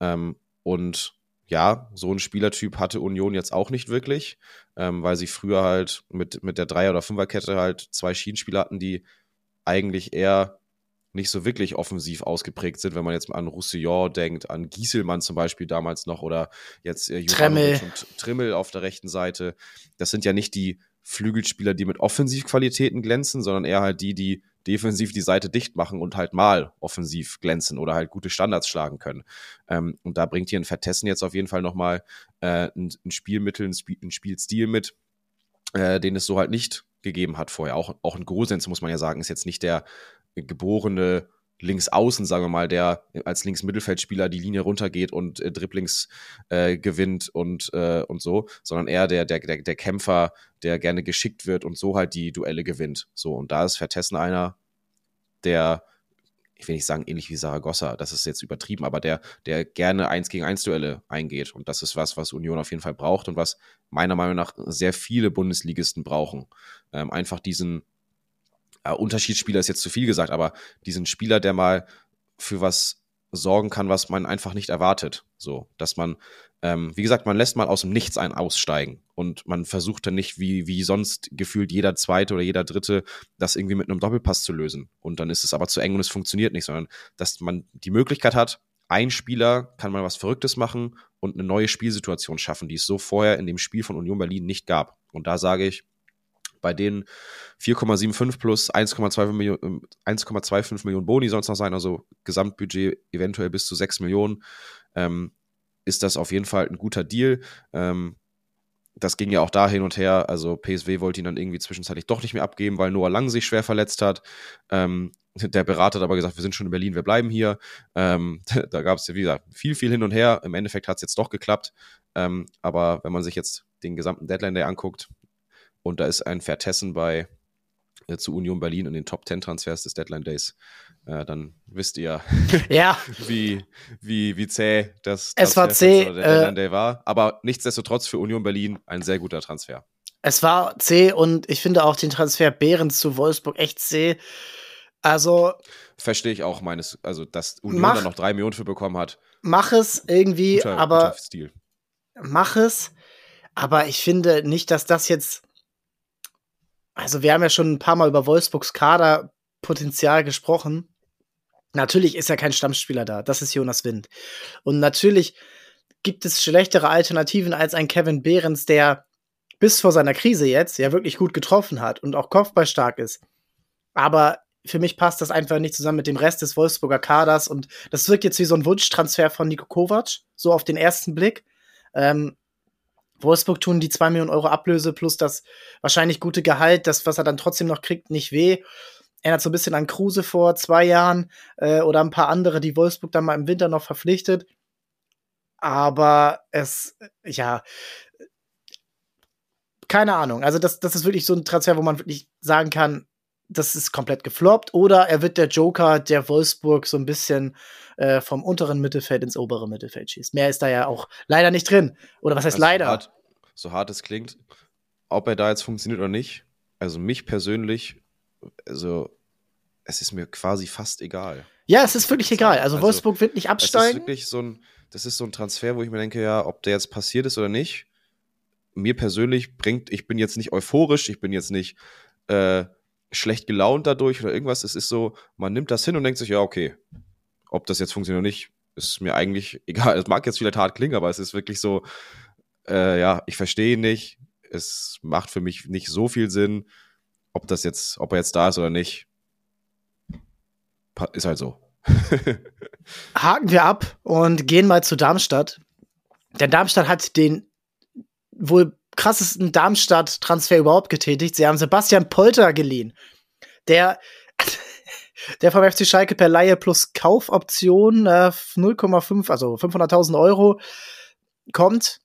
Und ja, so ein Spielertyp hatte Union jetzt auch nicht wirklich, weil sie früher halt mit der Dreier- oder Fünferkette halt zwei Schienenspieler hatten, die eigentlich eher nicht so wirklich offensiv ausgeprägt sind, wenn man jetzt an Roussillon denkt, an Gieselmann zum Beispiel damals noch oder jetzt Juranovic und Trimmel auf der rechten Seite. Das sind ja nicht die Flügelspieler, die mit Offensivqualitäten glänzen, sondern eher halt die defensiv die Seite dicht machen und halt mal offensiv glänzen oder halt gute Standards schlagen können. Und da bringt hier ein Vertessen jetzt auf jeden Fall nochmal ein Spielmittel, ein Spielstil mit, den es so halt nicht gegeben hat vorher. Auch ein Gosens, muss man ja sagen, ist jetzt nicht der geborene Linksaußen, sagen wir mal, der als Linksmittelfeldspieler die Linie runtergeht und Dribblings gewinnt und so, sondern eher der Kämpfer, der gerne geschickt wird und so halt die Duelle gewinnt. So, und da ist Vertessen einer, der, ich will nicht sagen ähnlich wie Saragossa, das ist jetzt übertrieben, aber der gerne 1-gegen-1 Duelle eingeht. Und das ist was Union auf jeden Fall braucht und was meiner Meinung nach sehr viele Bundesligisten brauchen. Einfach diesen Unterschiedsspieler ist jetzt zu viel gesagt, aber diesen Spieler, der mal für was sorgen kann, was man einfach nicht erwartet. So, dass man, wie gesagt, man lässt mal aus dem Nichts einen aussteigen und man versucht dann nicht, wie sonst gefühlt jeder Zweite oder jeder Dritte, das irgendwie mit einem Doppelpass zu lösen. Und dann ist es aber zu eng und es funktioniert nicht, sondern dass man die Möglichkeit hat, ein Spieler kann mal was Verrücktes machen und eine neue Spielsituation schaffen, die es so vorher in dem Spiel von Union Berlin nicht gab. Und da sage ich, bei denen 4,75 plus 1,25 Millionen Boni soll es noch sein, also Gesamtbudget eventuell bis zu 6 Millionen, ist das auf jeden Fall ein guter Deal. Das ging ja auch da hin und her, also PSW wollte ihn dann irgendwie zwischenzeitlich doch nicht mehr abgeben, weil Noah Lang sich schwer verletzt hat. Der Berater hat aber gesagt, wir sind schon in Berlin, wir bleiben hier. Da gab es ja, wie gesagt, viel hin und her. Im Endeffekt hat es jetzt doch geklappt. Aber wenn man sich jetzt den gesamten Deadline Day anguckt, und da ist ein Vertessen zu Union Berlin in den Top 10 Transfers des Deadline Days. Dann wisst ihr, ja. wie zäh das es war zäh, der Deadline Day war. Aber nichtsdestotrotz für Union Berlin ein sehr guter Transfer. Es war zäh und ich finde auch den Transfer Behrens zu Wolfsburg echt zäh. Also verstehe ich auch dass Union da noch 3 Millionen für bekommen hat. Mach es irgendwie, guter Stil. Mach es, aber ich finde nicht, dass das jetzt. Also, wir haben ja schon ein paar Mal über Wolfsburgs Kaderpotenzial gesprochen. Natürlich ist ja kein Stammspieler da. Das ist Jonas Wind. Und natürlich gibt es schlechtere Alternativen als ein Kevin Behrens, der bis vor seiner Krise jetzt ja wirklich gut getroffen hat und auch kopfballstark ist. Aber für mich passt das einfach nicht zusammen mit dem Rest des Wolfsburger Kaders und das wirkt jetzt wie so ein Wunschtransfer von Niko Kovac, so auf den ersten Blick. Wolfsburg tun die 2 Millionen Euro Ablöse plus das wahrscheinlich gute Gehalt, das, was er dann trotzdem noch kriegt, nicht weh. Erinnert so ein bisschen an Kruse vor 2 Jahren oder ein paar andere, die Wolfsburg dann mal im Winter noch verpflichtet. Aber keine Ahnung. Also das ist wirklich so ein Transfer, wo man wirklich sagen kann, das ist komplett gefloppt. Oder er wird der Joker, der Wolfsburg so ein bisschen vom unteren Mittelfeld ins obere Mittelfeld schießt. Mehr ist da ja auch leider nicht drin. Oder was heißt leider? So hart es klingt, ob er da jetzt funktioniert oder nicht, also mich persönlich, also es ist mir quasi fast egal. Ja, es ist wirklich egal. Also Wolfsburg wird nicht absteigen. Das ist so ein Transfer, wo ich mir denke, ja, ob der jetzt passiert ist oder nicht, mir persönlich ich bin jetzt nicht euphorisch, ich bin jetzt nicht schlecht gelaunt dadurch oder irgendwas. Es ist so, man nimmt das hin und denkt sich, ja, okay, ob das jetzt funktioniert oder nicht, ist mir eigentlich egal. Es mag jetzt vielleicht hart klingen, aber es ist wirklich so, ja, ich verstehe ihn nicht. Es macht für mich nicht so viel Sinn, ob er jetzt da ist oder nicht. Ist halt so. Haken wir ab und gehen mal zu Darmstadt. Denn Darmstadt hat den wohl krassesten Darmstadt-Transfer überhaupt getätigt. Sie haben Sebastian Polter geliehen, der vom FC Schalke per Leihe plus Kaufoption 0,5, also 500.000 Euro kommt.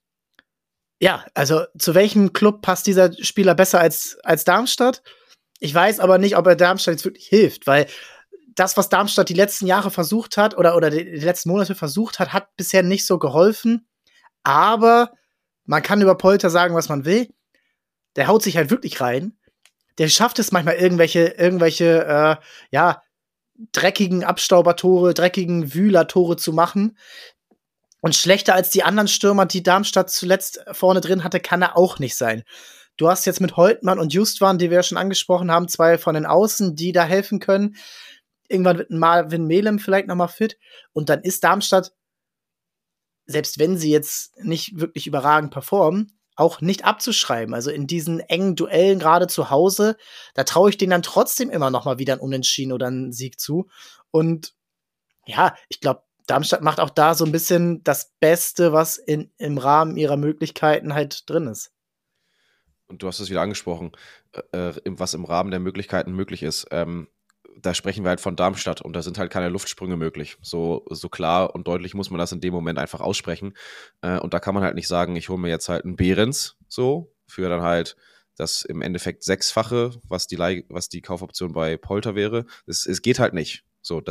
Ja, also zu welchem Club passt dieser Spieler besser als Darmstadt? Ich weiß aber nicht, ob er Darmstadt jetzt wirklich hilft, weil das, was Darmstadt die letzten Jahre versucht hat oder die letzten Monate versucht hat bisher nicht so geholfen. Aber man kann über Polter sagen, was man will. Der haut sich halt wirklich rein. Der schafft es manchmal irgendwelche dreckigen Abstaubertore, dreckigen Wühlertore zu machen. Und schlechter als die anderen Stürmer, die Darmstadt zuletzt vorne drin hatte, kann er auch nicht sein. Du hast jetzt mit Holtmann und Justwan, die wir ja schon angesprochen haben, 2 von den Außen, die da helfen können. Irgendwann wird Marvin Melem vielleicht noch mal fit. Und dann ist Darmstadt, selbst wenn sie jetzt nicht wirklich überragend performen, auch nicht abzuschreiben. Also in diesen engen Duellen, gerade zu Hause, da traue ich denen dann trotzdem immer noch mal wieder einen Unentschieden oder einen Sieg zu. Und ja, ich glaube, Darmstadt macht auch da so ein bisschen das Beste, was im Rahmen ihrer Möglichkeiten halt drin ist. Und du hast es wieder angesprochen, was im Rahmen der Möglichkeiten möglich ist. Da sprechen wir halt von Darmstadt und da sind halt keine Luftsprünge möglich. So klar und deutlich muss man das in dem Moment einfach aussprechen. Und da kann man halt nicht sagen, ich hole mir jetzt halt einen Behrens so für dann halt das im Endeffekt 6-fache, was die Kaufoption bei Polter wäre. Es geht halt nicht.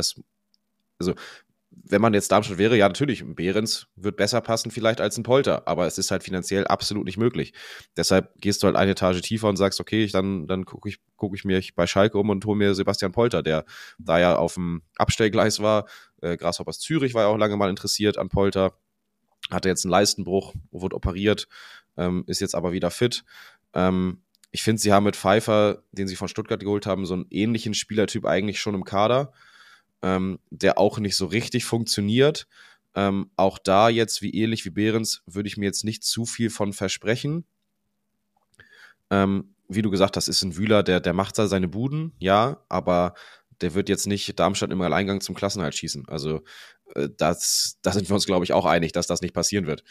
Also wenn man jetzt Darmstadt wäre, ja natürlich, ein Behrens wird besser passen vielleicht als ein Polter, aber es ist halt finanziell absolut nicht möglich. Deshalb gehst du halt eine Etage tiefer und sagst, okay, dann gucke ich mir bei Schalke um und hole mir Sebastian Polter, der da ja auf dem Abstellgleis war. Grasshoppers Zürich war ja auch lange mal interessiert an Polter, hatte jetzt einen Leistenbruch, wurde operiert, ist jetzt aber wieder fit. Ich finde, sie haben mit Pfeiffer, den sie von Stuttgart geholt haben, so einen ähnlichen Spielertyp eigentlich schon im Kader, der auch nicht so richtig funktioniert. Auch da jetzt, ähnlich wie Behrens, würde ich mir jetzt nicht zu viel von versprechen. Wie du gesagt hast, ist ein Wühler, der macht da seine Buden, ja, aber der wird jetzt nicht Darmstadt im Alleingang zum Klassenerhalt schießen. Also da sind wir uns, glaube ich, auch einig, dass das nicht passieren wird.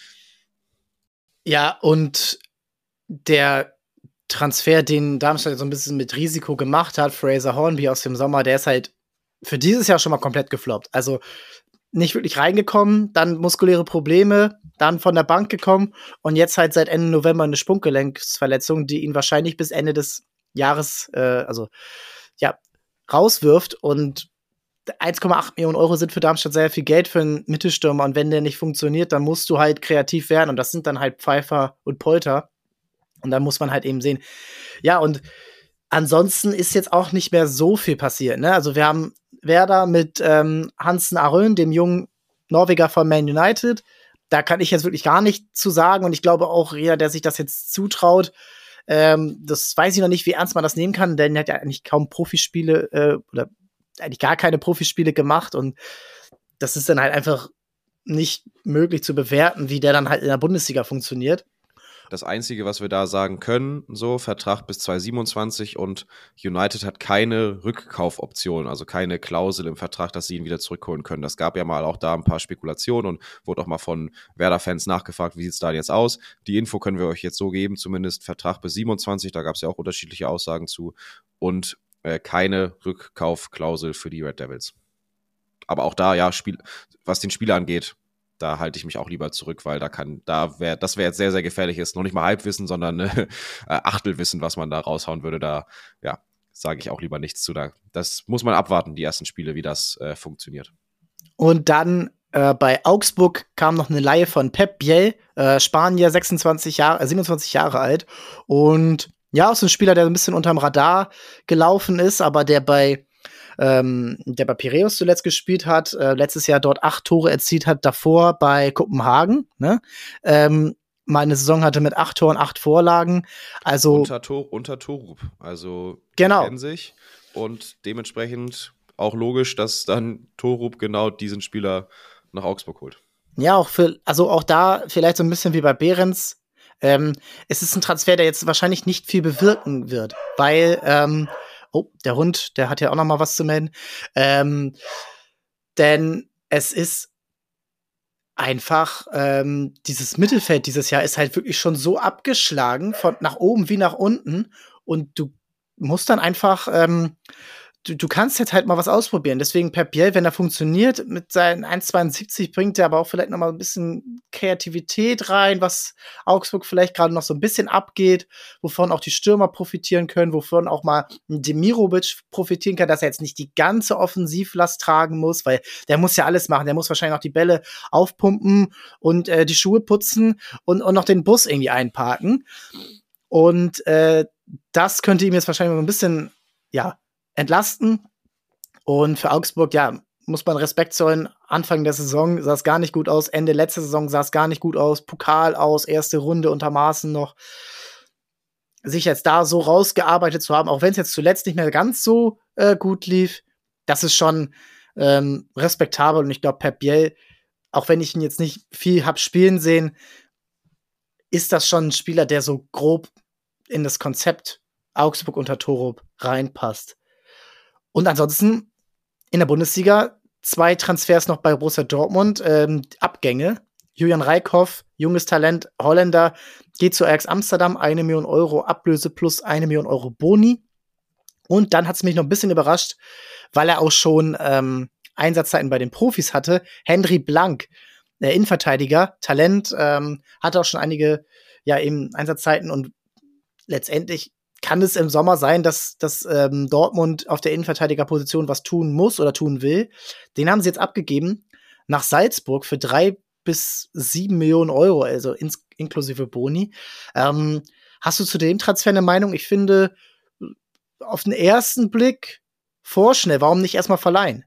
Ja, und der Transfer, den Darmstadt so ein bisschen mit Risiko gemacht hat, Fraser Hornby aus dem Sommer, der ist halt für dieses Jahr schon mal komplett gefloppt. Also nicht wirklich reingekommen, dann muskuläre Probleme, dann von der Bank gekommen und jetzt halt seit Ende November eine Sprunggelenksverletzung, die ihn wahrscheinlich bis Ende des Jahres rauswirft. Und 1,8 Millionen Euro sind für Darmstadt sehr viel Geld für einen Mittelstürmer. Und wenn der nicht funktioniert, dann musst du halt kreativ werden. Und das sind dann halt Pfeiffer und Polter. Und dann muss man halt eben sehen. Ja, und ansonsten ist jetzt auch nicht mehr so viel passiert. Ne? Also wir haben Werder mit Hansen Arön, dem jungen Norweger von Man United. Da kann ich jetzt wirklich gar nicht zu sagen. Und ich glaube auch jeder, der sich das jetzt zutraut, das weiß ich noch nicht, wie ernst man das nehmen kann, denn er hat ja eigentlich kaum Profispiele oder eigentlich gar keine Profispiele gemacht. Und das ist dann halt einfach nicht möglich zu bewerten, wie der dann halt in der Bundesliga funktioniert. Das Einzige, was wir da sagen können, so Vertrag bis 2027 und United hat keine Rückkaufoption, also keine Klausel im Vertrag, dass sie ihn wieder zurückholen können. Das gab ja mal auch da ein paar Spekulationen und wurde auch mal von Werder-Fans nachgefragt, wie sieht es da jetzt aus? Die Info können wir euch jetzt so geben, zumindest Vertrag bis 27, da gab es ja auch unterschiedliche Aussagen zu und keine Rückkaufklausel für die Red Devils. Aber auch da, ja, was den Spieler angeht, da halte ich mich auch lieber zurück, weil das wäre jetzt sehr, sehr gefährlich ist. Noch nicht mal Halbwissen, sondern Achtelwissen, was man da raushauen würde. Da, ja, sage ich auch lieber nichts zu. Das muss man abwarten, die ersten Spiele, wie das funktioniert. Und dann bei Augsburg kam noch eine Leihe von Pep Biel, Spanier, 27 Jahre alt. Und ja, auch so ein Spieler, der ein bisschen unterm Radar gelaufen ist, aber der bei Piraeus zuletzt gespielt hat, letztes Jahr dort 8 Tore erzielt hat, davor bei Kopenhagen, ne? mal eine Saison hatte mit 8 Toren, 8 Vorlagen. Also unter Torup. Also die genau. kennen sich und dementsprechend auch logisch, dass dann Torup genau diesen Spieler nach Augsburg holt. Ja, auch da vielleicht so ein bisschen wie bei Behrens. Es ist ein Transfer, der jetzt wahrscheinlich nicht viel bewirken wird, weil der Hund, der hat ja auch noch mal was zu melden. Denn es ist einfach, dieses Mittelfeld dieses Jahr ist halt wirklich schon so abgeschlagen, von nach oben wie nach unten. Und du musst dann einfach, du kannst jetzt halt mal was ausprobieren. Deswegen Pep Biel, wenn er funktioniert, mit seinen 1,72 bringt er aber auch vielleicht noch mal ein bisschen Kreativität rein, was Augsburg vielleicht gerade noch so ein bisschen abgeht, wovon auch die Stürmer profitieren können, wovon auch mal ein Demirovic profitieren kann, dass er jetzt nicht die ganze Offensivlast tragen muss, weil der muss ja alles machen. Der muss wahrscheinlich noch die Bälle aufpumpen und die Schuhe putzen und noch den Bus irgendwie einparken. Und das könnte ihm jetzt wahrscheinlich noch ein bisschen, ja, entlasten. Und für Augsburg, ja, muss man Respekt zollen. Anfang der Saison sah es gar nicht gut aus. Ende letzte Saison sah es gar nicht gut aus. Pokal aus, erste Runde unter Maßen noch. Sich jetzt da so rausgearbeitet zu haben, auch wenn es jetzt zuletzt nicht mehr ganz so gut lief, das ist schon respektabel. Und ich glaube, Pep Biel, auch wenn ich ihn jetzt nicht viel hab spielen sehen, ist das schon ein Spieler, der so grob in das Konzept Augsburg unter Torup reinpasst. Und ansonsten in der Bundesliga 2 Transfers noch bei Borussia Dortmund, Abgänge. Julian Reikhoff, junges Talent, Holländer, geht zu Ajax Amsterdam, 1 Million Euro Ablöse plus 1 Million Euro Boni. Und dann hat es mich noch ein bisschen überrascht, weil er auch schon Einsatzzeiten bei den Profis hatte. Henry Blank, der Innenverteidiger, Talent, hatte auch schon einige eben Einsatzzeiten und letztendlich kann es im Sommer sein, dass Dortmund auf der Innenverteidigerposition was tun muss oder tun will. Den haben sie jetzt abgegeben nach Salzburg für 3 bis 7 Millionen Euro, also inklusive Boni. Hast du zu dem Transfer eine Meinung? Ich finde, auf den ersten Blick vorschnell. Warum nicht erstmal verleihen?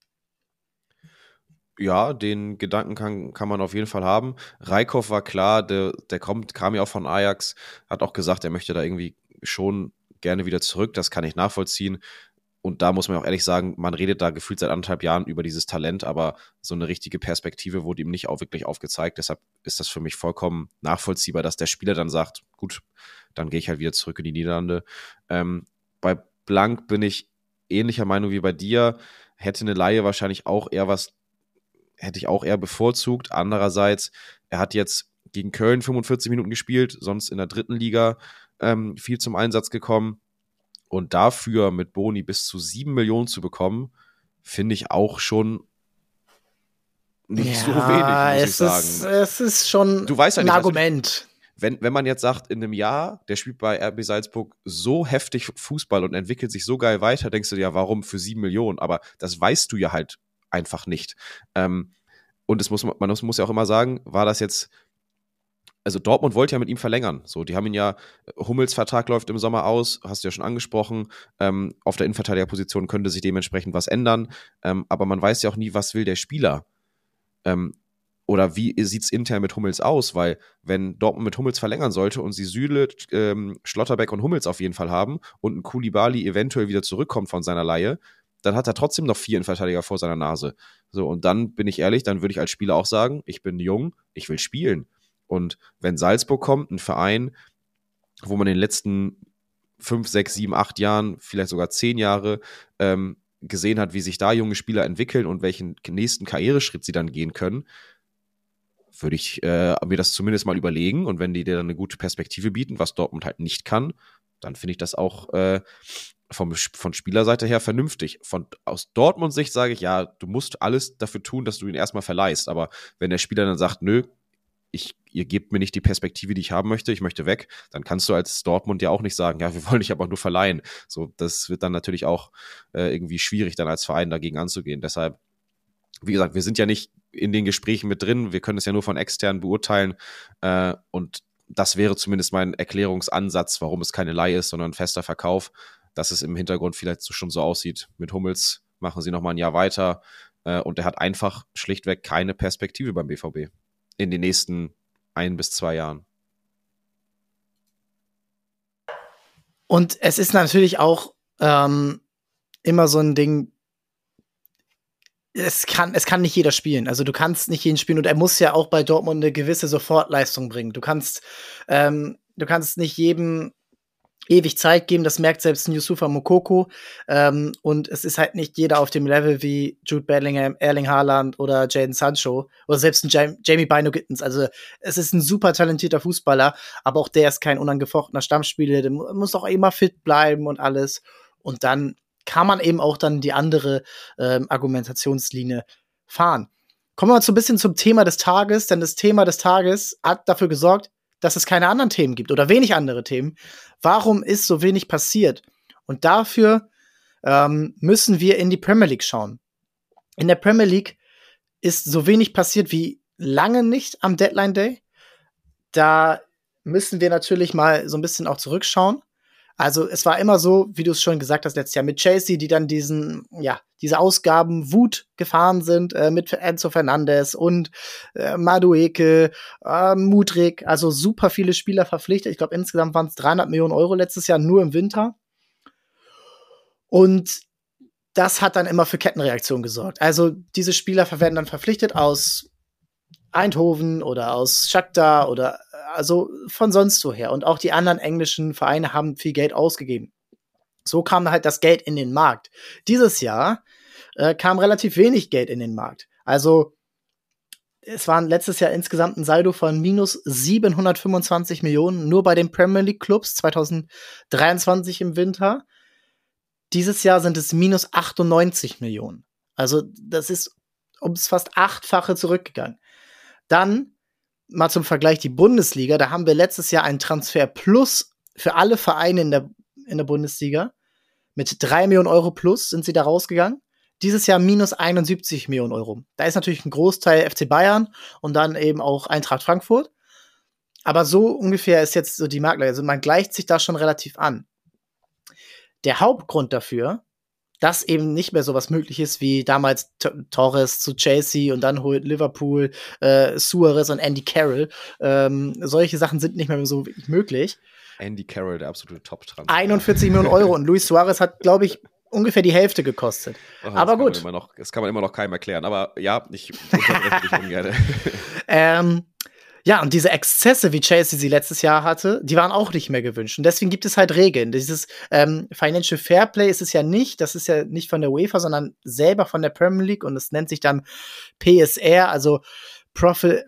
Ja, den Gedanken kann man auf jeden Fall haben. Reikhoff war klar, der kam ja auch von Ajax, hat auch gesagt, er möchte da irgendwie schon gerne wieder zurück. Das kann ich nachvollziehen. Und da muss man auch ehrlich sagen, man redet da gefühlt seit 1,5 Jahren über dieses Talent, aber so eine richtige Perspektive wurde ihm nicht auch wirklich aufgezeigt. Deshalb ist das für mich vollkommen nachvollziehbar, dass der Spieler dann sagt, gut, dann gehe ich halt wieder zurück in die Niederlande. Bei Blank bin ich ähnlicher Meinung wie bei dir. Hätte eine Leihe wahrscheinlich auch eher hätte ich auch eher bevorzugt. Andererseits, er hat jetzt gegen Köln 45 Minuten gespielt, sonst in der 3. Liga viel zum Einsatz gekommen. Und dafür mit Boni bis zu 7 Millionen zu bekommen, finde ich auch schon nicht so wenig, muss ich sagen. Es ist schon du weißt ja ein nicht, Argument. Wenn man jetzt sagt, in einem Jahr, der spielt bei RB Salzburg so heftig Fußball und entwickelt sich so geil weiter, denkst du dir, ja, warum für 7 Millionen? Aber das weißt du ja halt einfach nicht. Und man muss ja auch immer sagen, war das jetzt, also Dortmund wollte ja mit ihm verlängern. So, die haben ihn ja, Hummels Vertrag läuft im Sommer aus, hast du ja schon angesprochen. Auf der Innenverteidigerposition könnte sich dementsprechend was ändern. Aber man weiß ja auch nie, was will der Spieler. Oder wie sieht es intern mit Hummels aus? Weil wenn Dortmund mit Hummels verlängern sollte und sie Süle, Schlotterbeck und Hummels auf jeden Fall haben und ein Koulibaly eventuell wieder zurückkommt von seiner Leihe, dann hat er trotzdem noch 4 Innenverteidiger vor seiner Nase. So, und dann bin ich ehrlich, dann würde ich als Spieler auch sagen, ich bin jung, ich will spielen. Und wenn Salzburg kommt, ein Verein, wo man in den letzten 5, 6, 7, 8 Jahren, vielleicht sogar 10 Jahre gesehen hat, wie sich da junge Spieler entwickeln und welchen nächsten Karriereschritt sie dann gehen können, würde ich mir das zumindest mal überlegen. Und wenn die dir dann eine gute Perspektive bieten, was Dortmund halt nicht kann, dann finde ich das auch von Spielerseite her vernünftig. Aus Dortmunds Sicht sage ich, ja, du musst alles dafür tun, dass du ihn erstmal verleihst. Aber wenn der Spieler dann sagt, nö, ihr gebt mir nicht die Perspektive, die ich haben möchte, ich möchte weg, dann kannst du als Dortmund ja auch nicht sagen, ja, wir wollen dich aber nur verleihen. So, das wird dann natürlich auch irgendwie schwierig, dann als Verein dagegen anzugehen. Deshalb, wie gesagt, wir sind ja nicht in den Gesprächen mit drin, wir können es ja nur von extern beurteilen und das wäre zumindest mein Erklärungsansatz, warum es keine Leihe ist, sondern ein fester Verkauf, dass es im Hintergrund vielleicht schon so aussieht. Mit Hummels machen sie nochmal ein Jahr weiter und er hat einfach schlichtweg keine Perspektive beim BVB in den nächsten 1 bis 2 Jahren. Und es ist natürlich auch immer so ein Ding, es kann nicht jeder spielen. Also, du kannst nicht jeden spielen und er muss ja auch bei Dortmund eine gewisse Sofortleistung bringen. Du kannst nicht jedem ewig Zeit geben, das merkt selbst ein Yusufa Moukoko. Und es ist halt nicht jeder auf dem Level wie Jude Bellingham, Erling Haaland oder Jadon Sancho oder selbst ein Jamie Bino Gittens. Also, es ist ein super talentierter Fußballer, aber auch der ist kein unangefochtener Stammspieler. Der muss auch immer fit bleiben und alles. Und dann kann man eben auch dann die andere Argumentationslinie fahren. Kommen wir mal so ein bisschen zum Thema des Tages, denn das Thema des Tages hat dafür gesorgt, dass es keine anderen Themen gibt oder wenig andere Themen. Warum ist so wenig passiert? Und dafür müssen wir in die Premier League schauen. In der Premier League ist so wenig passiert wie lange nicht am Deadline Day. Da müssen wir natürlich mal so ein bisschen auch zurückschauen. Also es war immer so, wie du es schon gesagt hast, letztes Jahr mit Chelsea, die dann diese Ausgaben Wut gefahren sind mit Enzo Fernandes und Madueke, Mudryk, also super viele Spieler verpflichtet. Ich glaube, insgesamt waren es 300 Millionen Euro letztes Jahr nur im Winter. Und das hat dann immer für Kettenreaktionen gesorgt. Also diese Spieler werden dann verpflichtet aus Eindhoven oder aus Shakhtar oder also von sonst woher. Und auch die anderen englischen Vereine haben viel Geld ausgegeben. So kam halt das Geld in den Markt. Dieses Jahr kam relativ wenig Geld in den Markt. Also es waren letztes Jahr insgesamt ein Saldo von minus 725 Millionen, nur bei den Premier League Clubs 2023 im Winter. Dieses Jahr sind es minus 98 Millionen. Also das ist ums fast 8-fache zurückgegangen. Dann mal zum Vergleich die Bundesliga. Da haben wir letztes Jahr einen Transfer plus für alle Vereine in der Bundesliga. Mit 3 Millionen Euro plus sind sie da rausgegangen. Dieses Jahr minus 71 Millionen Euro. Da ist natürlich ein Großteil FC Bayern und dann eben auch Eintracht Frankfurt. Aber so ungefähr ist jetzt so die Marktlage. Also man gleicht sich da schon relativ an. Der Hauptgrund dafür, dass eben nicht mehr sowas möglich ist wie damals Torres zu Chelsea und dann holt Liverpool Suarez und Andy Carroll. Solche Sachen sind nicht mehr so wirklich möglich. Andy Carroll, der absolute Top-Transfer. 41 Millionen Euro und Luis Suarez hat, glaube ich, ungefähr die Hälfte gekostet. Aber gut. Das kann man immer noch keinem erklären. Aber ja, ich unterbreche dich ungern. Ja, und diese Exzesse, wie Chelsea sie letztes Jahr hatte, die waren auch nicht mehr gewünscht. Und deswegen gibt es halt Regeln. Dieses Financial Fairplay ist es ja nicht. Das ist ja nicht von der UEFA, sondern selber von der Premier League. Und es nennt sich dann PSR, also Profit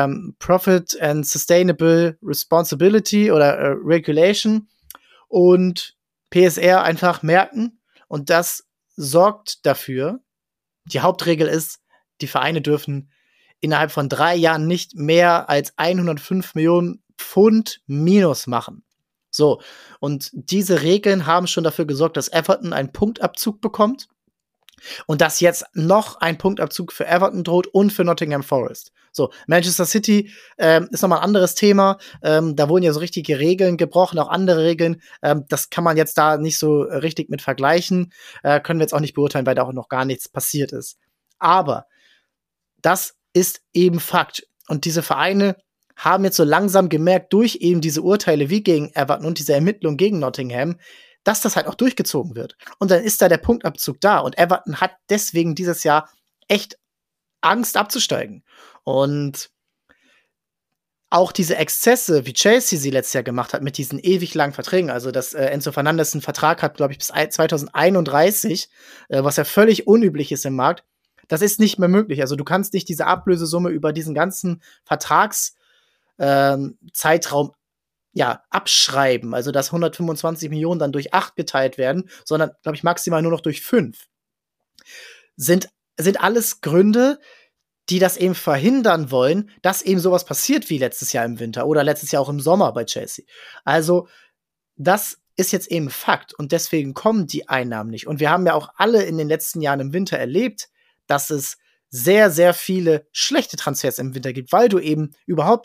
and Sustainable Responsibility oder Regulation. Und PSR einfach merken. Und das sorgt dafür, die Hauptregel ist, die Vereine dürfen innerhalb von 3 Jahren nicht mehr als 105 Millionen Pfund Minus machen. So, und diese Regeln haben schon dafür gesorgt, dass Everton einen Punktabzug bekommt und dass jetzt noch ein Punktabzug für Everton droht und für Nottingham Forest. So, Manchester City ist nochmal ein anderes Thema. Da wurden ja so richtige Regeln gebrochen, auch andere Regeln. Das kann man jetzt da nicht so richtig mit vergleichen. Können wir jetzt auch nicht beurteilen, weil da auch noch gar nichts passiert ist. Aber das ist eben Fakt. Und diese Vereine haben jetzt so langsam gemerkt, durch eben diese Urteile wie gegen Everton und diese Ermittlungen gegen Nottingham, dass das halt auch durchgezogen wird. Und dann ist da der Punktabzug da. Und Everton hat deswegen dieses Jahr echt Angst abzusteigen. Und auch diese Exzesse, wie Chelsea sie letztes Jahr gemacht hat, mit diesen ewig langen Verträgen, also dass Enzo Fernandes einen Vertrag hat, glaube ich, bis 2031, was ja völlig unüblich ist im Markt, das ist nicht mehr möglich. Also du kannst nicht diese Ablösesumme über diesen ganzen Vertragszeitraum abschreiben, also dass 125 Millionen dann durch 8 geteilt werden, sondern, glaube ich, maximal nur noch durch 5. Sind alles Gründe, die das eben verhindern wollen, dass eben sowas passiert wie letztes Jahr im Winter oder letztes Jahr auch im Sommer bei Chelsea. Also das ist jetzt eben Fakt und deswegen kommen die Einnahmen nicht. Und wir haben ja auch alle in den letzten Jahren im Winter erlebt, dass es sehr, sehr viele schlechte Transfers im Winter gibt, weil du eben überhaupt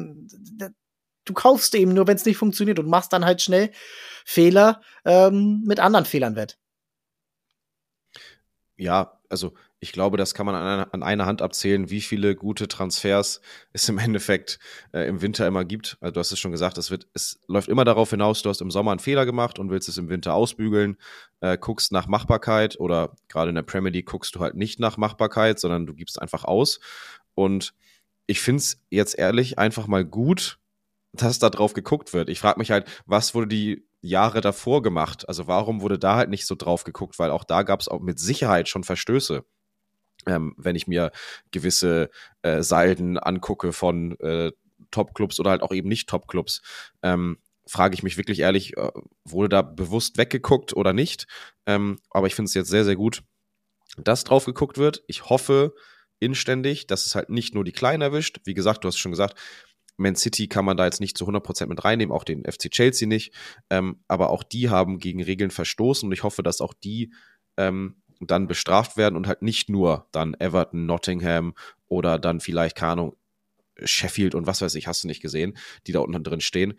du kaufst eben nur, wenn es nicht funktioniert und machst dann halt schnell Fehler mit anderen Fehlern wett. Ja, also ich glaube, das kann man an einer Hand abzählen, wie viele gute Transfers es im Endeffekt im Winter immer gibt. Also du hast es schon gesagt, es läuft immer darauf hinaus, du hast im Sommer einen Fehler gemacht und willst es im Winter ausbügeln, guckst nach Machbarkeit oder gerade in der Premier League guckst du halt nicht nach Machbarkeit, sondern du gibst einfach aus. Und ich finde es jetzt ehrlich einfach mal gut, dass da drauf geguckt wird. Ich frage mich halt, was wurde die Jahre davor gemacht? Also warum wurde da halt nicht so drauf geguckt? Weil auch da gab es auch mit Sicherheit schon Verstöße. Wenn ich mir gewisse Salden angucke von Top-Clubs oder halt auch eben nicht Top-Clubs, frage ich mich wirklich ehrlich, wurde da bewusst weggeguckt oder nicht? Aber ich finde es jetzt sehr, sehr gut, dass drauf geguckt wird. Ich hoffe inständig, dass es halt nicht nur die Kleinen erwischt. Wie gesagt, du hast schon gesagt, Man City kann man da jetzt nicht zu 100% mit reinnehmen, auch den FC Chelsea nicht. Aber auch die haben gegen Regeln verstoßen und ich hoffe, dass auch die dann bestraft werden und halt nicht nur dann Everton, Nottingham oder dann vielleicht, keine Ahnung, Sheffield und was weiß ich, hast du nicht gesehen, die da unten drin stehen.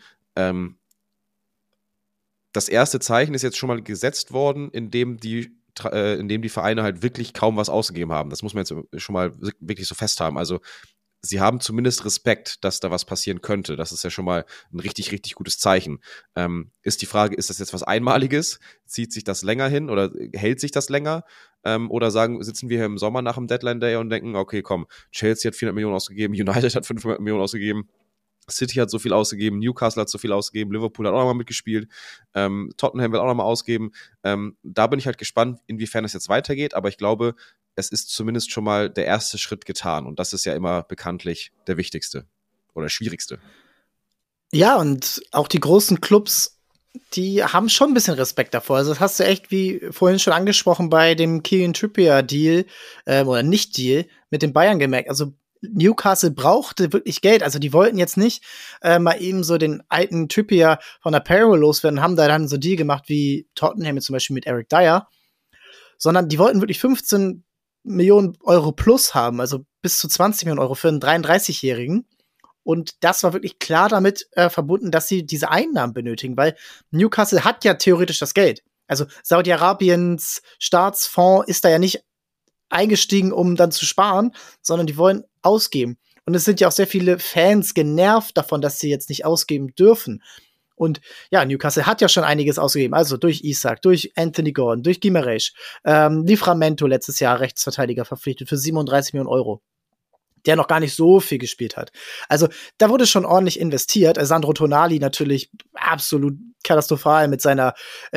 Das erste Zeichen ist jetzt schon mal gesetzt worden, indem die Vereine halt wirklich kaum was ausgegeben haben. Das muss man jetzt schon mal wirklich so festhaben. Also sie haben zumindest Respekt, dass da was passieren könnte. Das ist ja schon mal ein richtig, richtig gutes Zeichen. Ist die Frage, ist das jetzt was Einmaliges? Zieht sich das länger hin oder hält sich das länger? Oder sitzen wir hier im Sommer nach dem Deadline Day und denken, okay, komm, Chelsea hat 400 Millionen ausgegeben, United hat 500 Millionen ausgegeben, City hat so viel ausgegeben, Newcastle hat so viel ausgegeben, Liverpool hat auch nochmal mitgespielt, Tottenham wird auch nochmal ausgeben. Da bin ich halt gespannt, inwiefern es jetzt weitergeht, aber ich glaube, es ist zumindest schon mal der erste Schritt getan und das ist ja immer bekanntlich der wichtigste oder schwierigste. Ja, und auch die großen Clubs, die haben schon ein bisschen Respekt davor. Also das hast du echt, wie vorhin schon angesprochen, bei dem Kieran Trippier-Deal oder Nicht-Deal mit den Bayern gemerkt. Also Newcastle brauchte wirklich Geld. Also die wollten jetzt nicht mal eben so den alten Trippier von der Payroll loswerden, haben da dann so einen Deal gemacht wie Tottenham zum Beispiel mit Eric Dyer, sondern die wollten wirklich 15 Millionen Euro plus haben, also bis zu 20 Millionen Euro für einen 33-Jährigen. Und das war wirklich klar damit verbunden, dass sie diese Einnahmen benötigen, weil Newcastle hat ja theoretisch das Geld. Also Saudi-Arabiens Staatsfonds ist da ja nicht eingestiegen, um dann zu sparen, sondern die wollen ausgeben. Und es sind ja auch sehr viele Fans genervt davon, dass sie jetzt nicht ausgeben dürfen. Und ja, Newcastle hat ja schon einiges ausgegeben, also durch Isak, durch Anthony Gordon, durch Guimarães, Livramento letztes Jahr Rechtsverteidiger verpflichtet für 37 Millionen Euro, der noch gar nicht so viel gespielt hat. Also da wurde schon ordentlich investiert. Sandro Tonali natürlich absolut katastrophal mit seiner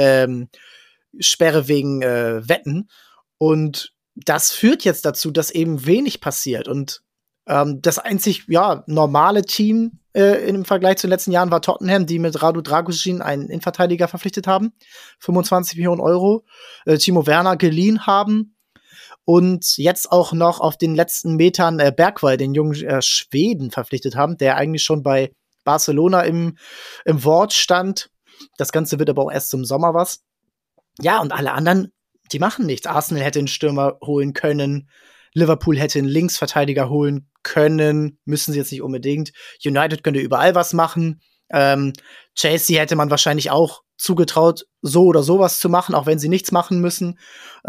Sperre wegen Wetten. Und das führt jetzt dazu, dass eben wenig passiert. Und das einzig normale Team im Vergleich zu den letzten Jahren war Tottenham, die mit Radu Dragusin einen Innenverteidiger verpflichtet haben. 25 Millionen Euro. Timo Werner geliehen haben. Und jetzt auch noch auf den letzten Metern Bergwall, den jungen Schweden, verpflichtet haben, der eigentlich schon bei Barcelona im Wort stand. Das Ganze wird aber auch erst zum Sommer was. Ja, und alle anderen, die machen nichts. Arsenal hätte einen Stürmer holen können. Liverpool hätte einen Linksverteidiger holen können. Müssen sie jetzt nicht unbedingt. United könnte überall was machen. Chelsea hätte man wahrscheinlich auch zugetraut, so oder sowas zu machen, auch wenn sie nichts machen müssen.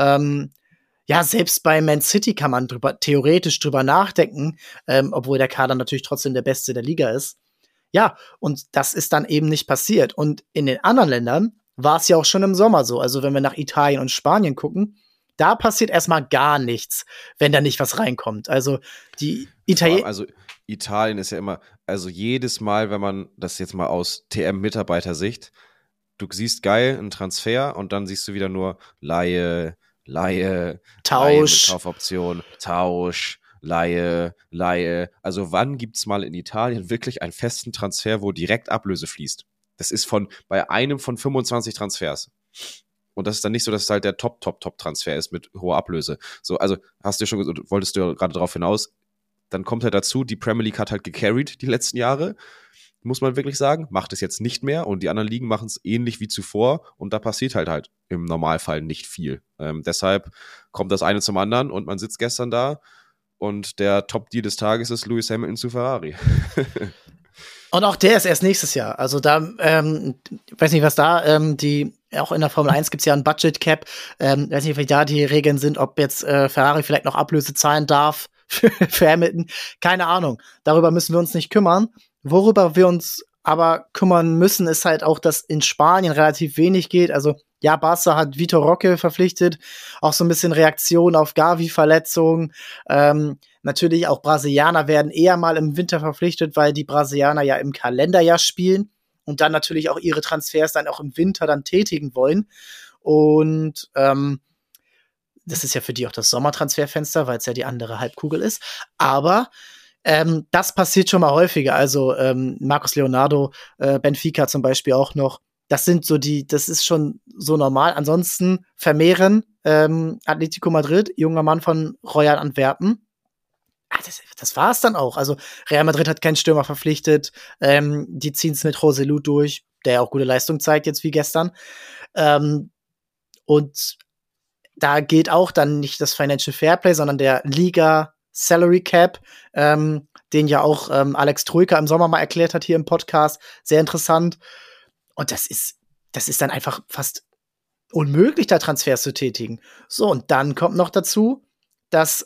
Ja, selbst bei Man City kann man theoretisch drüber nachdenken, obwohl der Kader natürlich trotzdem der beste der Liga ist. Ja, und das ist dann eben nicht passiert. Und in den anderen Ländern war es ja auch schon im Sommer so. Also wenn wir nach Italien und Spanien gucken, da passiert erstmal gar nichts, wenn da nicht was reinkommt. Also die Also Italien ist ja immer, also jedes Mal, wenn man das jetzt mal aus TM-Mitarbeitersicht, du siehst geil, einen Transfer und dann siehst du wieder nur Leihe, Tausch, mit Kaufoption, Tausch, Leihe. Also wann gibt's mal in Italien wirklich einen festen Transfer, wo direkt Ablöse fließt? Das ist bei einem von 25 Transfers. Und das ist dann nicht so, dass es halt der Top-Transfer ist mit hoher Ablöse. So, also wolltest du gerade darauf hinaus, dann kommt halt dazu, die Premier League hat halt gecarried die letzten Jahre, muss man wirklich sagen, macht es jetzt nicht mehr und die anderen Ligen machen es ähnlich wie zuvor und da passiert halt im Normalfall nicht viel. Deshalb kommt das eine zum anderen und man sitzt gestern da und der Top-Deal des Tages ist Lewis Hamilton zu Ferrari. Und auch der ist erst nächstes Jahr. Also da, weiß nicht, was da die auch in der Formel 1 gibt es ja ein Budget Cap. Weiß nicht, wie da die Regeln sind, ob jetzt Ferrari vielleicht noch Ablöse zahlen darf für Hamilton. Keine Ahnung. Darüber müssen wir uns nicht kümmern. Worüber wir uns aber kümmern müssen, ist halt auch, dass in Spanien relativ wenig geht. Also ja, Barca hat Vitor Roque verpflichtet, auch so ein bisschen Reaktion auf Gavi-Verletzungen. Natürlich auch Brasilianer werden eher mal im Winter verpflichtet, weil die Brasilianer ja im Kalenderjahr spielen und dann natürlich auch ihre Transfers dann auch im Winter dann tätigen wollen. Und das ist ja für die auch das Sommertransferfenster, weil es ja die andere Halbkugel ist. Aber das passiert schon mal häufiger. Also Marcos Leonardo, Benfica zum Beispiel auch noch. Das ist schon so normal. Ansonsten Vermehren, Atletico Madrid, junger Mann von Royal Antwerpen. Das war es dann auch. Also Real Madrid hat keinen Stürmer verpflichtet. Die ziehen es mit Joselu durch, der auch gute Leistung zeigt jetzt wie gestern. Und da gilt auch dann nicht das Financial Fairplay, sondern der Liga Salary Cap, den ja auch Alex Troika im Sommer mal erklärt hat hier im Podcast. Sehr interessant. Und das ist dann einfach fast unmöglich, da Transfers zu tätigen. So, und dann kommt noch dazu, dass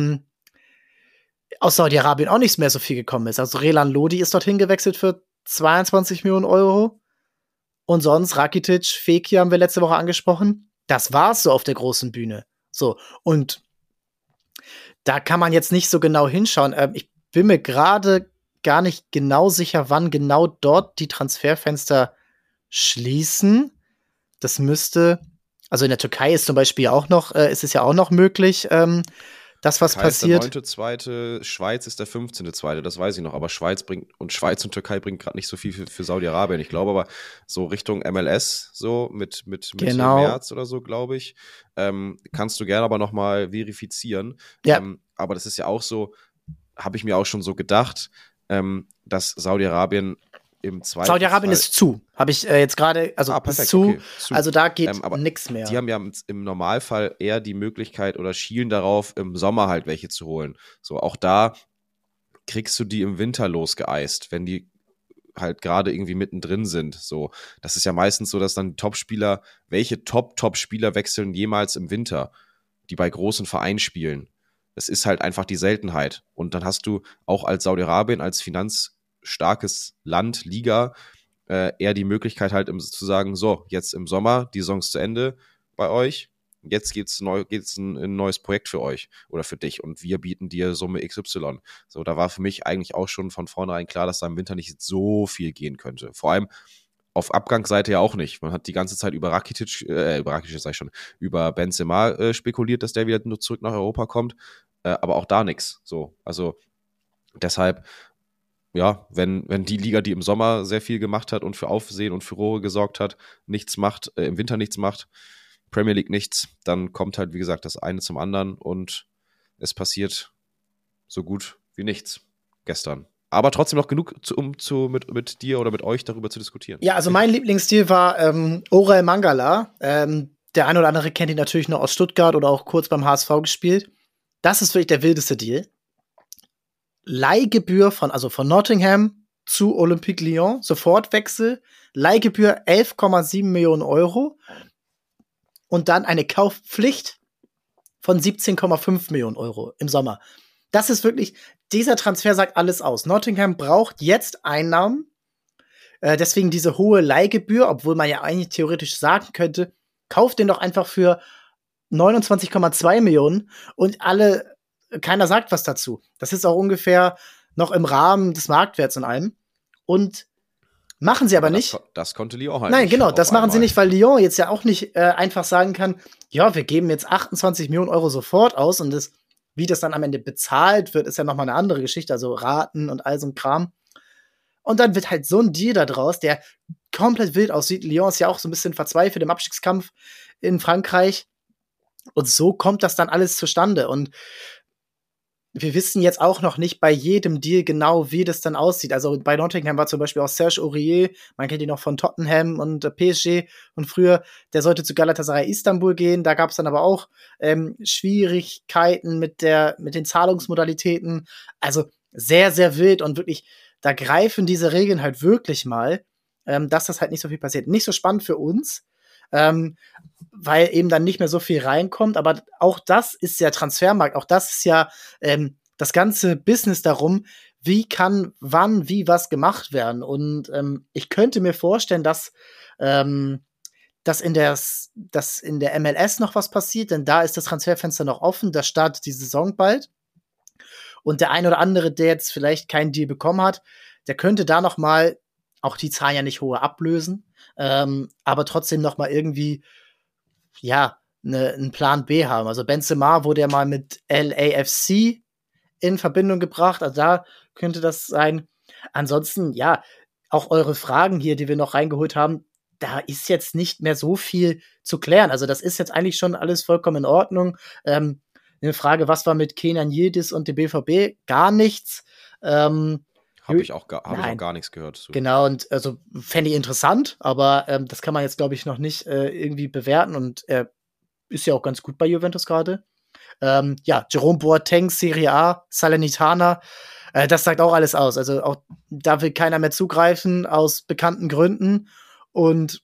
aus Saudi-Arabien auch nicht mehr so viel gekommen ist. Also Relan Lodi ist dorthin gewechselt für 22 Millionen Euro. Und sonst Rakitic, Fekir haben wir letzte Woche angesprochen. Das war's so auf der großen Bühne. So, und da kann man jetzt nicht so genau hinschauen. Ich bin mir gerade gar nicht genau sicher, wann genau dort die Transferfenster schließen. Das müsste, also in der Türkei ist zum Beispiel auch noch, ist es ja auch noch möglich, dass was passiert. Der 9.2., Schweiz ist der 15.2., das weiß ich noch, aber Schweiz und Türkei bringen gerade nicht so viel für Saudi-Arabien. Ich glaube aber so Richtung MLS, so mit Genau. März oder so, glaube ich, kannst du gerne aber noch mal verifizieren. Ja. Aber das ist ja auch so, habe ich mir auch schon so gedacht, dass Saudi-Arabien im Zweifelsfall... Saudi-Arabien ist zu, habe ich jetzt gerade, also perfekt, ist zu, okay, also da geht nichts mehr. Die haben ja im Normalfall eher die Möglichkeit oder schielen darauf, im Sommer halt welche zu holen. So, auch da kriegst du die im Winter losgeeist, wenn die halt gerade irgendwie mittendrin sind. So, das ist ja meistens so, dass dann Top-Spieler, welche Top-Spieler wechseln jemals im Winter, die bei großen Vereinen spielen. Das ist halt einfach die Seltenheit. Und dann hast du auch als Saudi-Arabien, als finanzstarkes Land, Liga, eher die Möglichkeit halt zu sagen, so, jetzt im Sommer, die Saison ist zu Ende bei euch, jetzt geht's ein neues Projekt für euch oder für dich und wir bieten dir Summe XY. So, da war für mich eigentlich auch schon von vornherein klar, dass da im Winter nicht so viel gehen könnte. Vor allem auf Abgangsseite ja auch nicht. Man hat die ganze Zeit über über Benzema spekuliert, dass der wieder nur zurück nach Europa kommt, aber auch da nichts. So, also deshalb, ja, wenn die Liga, die im Sommer sehr viel gemacht hat und für Aufsehen und Furore gesorgt hat, nichts macht, im Winter nichts macht, Premier League nichts, dann kommt halt, wie gesagt, das eine zum anderen und es passiert so gut wie nichts gestern. Aber trotzdem noch genug, mit dir oder mit euch darüber zu diskutieren. Ja, also mein Lieblingsstil war Orel Mangala. Der eine oder andere kennt ihn natürlich noch aus Stuttgart oder auch kurz beim HSV gespielt. Das ist wirklich der wildeste Deal. Leihgebühr von Nottingham zu Olympique Lyon, Sofortwechsel, Leihgebühr 11,7 Millionen Euro und dann eine Kaufpflicht von 17,5 Millionen Euro im Sommer. Das ist wirklich, dieser Transfer sagt alles aus. Nottingham braucht jetzt Einnahmen, deswegen diese hohe Leihgebühr, obwohl man ja eigentlich theoretisch sagen könnte, kauft den doch einfach für 29,2 Millionen und keiner sagt was dazu. Das ist auch ungefähr noch im Rahmen des Marktwerts in allem. Und machen sie aber nicht. Das konnte Lyon halt nicht. Nein, nicht. Genau, das machen sie nicht, weil Lyon jetzt ja auch nicht einfach sagen kann, ja, wir geben jetzt 28 Millionen Euro sofort aus und wie das dann am Ende bezahlt wird, ist ja nochmal eine andere Geschichte, also Raten und all so ein Kram. Und dann wird halt so ein Deal da draus, der komplett wild aussieht. Lyon ist ja auch so ein bisschen verzweifelt im Abstiegskampf in Frankreich. Und so kommt das dann alles zustande. Und wir wissen jetzt auch noch nicht bei jedem Deal genau, wie das dann aussieht. Also bei Nottingham war zum Beispiel auch Serge Aurier, man kennt ihn noch von Tottenham und PSG und früher, der sollte zu Galatasaray Istanbul gehen. Da gab es dann aber auch Schwierigkeiten mit den Zahlungsmodalitäten. Also sehr, sehr wild und wirklich, da greifen diese Regeln halt wirklich mal, dass das halt nicht so viel passiert. Nicht so spannend für uns, weil eben dann nicht mehr so viel reinkommt. Aber auch das ist ja Transfermarkt, auch das ist ja das ganze Business darum, wie kann wann, wie was gemacht werden. Und ich könnte mir vorstellen, dass in der MLS noch was passiert, denn da ist das Transferfenster noch offen, da startet die Saison bald. Und der ein oder andere, der jetzt vielleicht keinen Deal bekommen hat, der könnte da noch mal, auch die zahlen ja nicht hohe Ablösen, aber trotzdem noch mal irgendwie, ja, einen Plan B haben. Also Benzema wurde ja mal mit LAFC in Verbindung gebracht, also da könnte das sein. Ansonsten, ja, auch eure Fragen hier, die wir noch reingeholt haben, da ist jetzt nicht mehr so viel zu klären. Also das ist jetzt eigentlich schon alles vollkommen in Ordnung. Eine Frage, was war mit Kenan Yildiz und dem BVB? Gar nichts. Habe ich auch gar nichts gehört zu. Genau, und also fände ich interessant, aber das kann man jetzt, glaube ich, noch nicht irgendwie bewerten. Und er ist ja auch ganz gut bei Juventus gerade. Ja, Jerome Boateng, Serie A, Salernitana, das sagt auch alles aus. Also auch da will keiner mehr zugreifen, aus bekannten Gründen. Und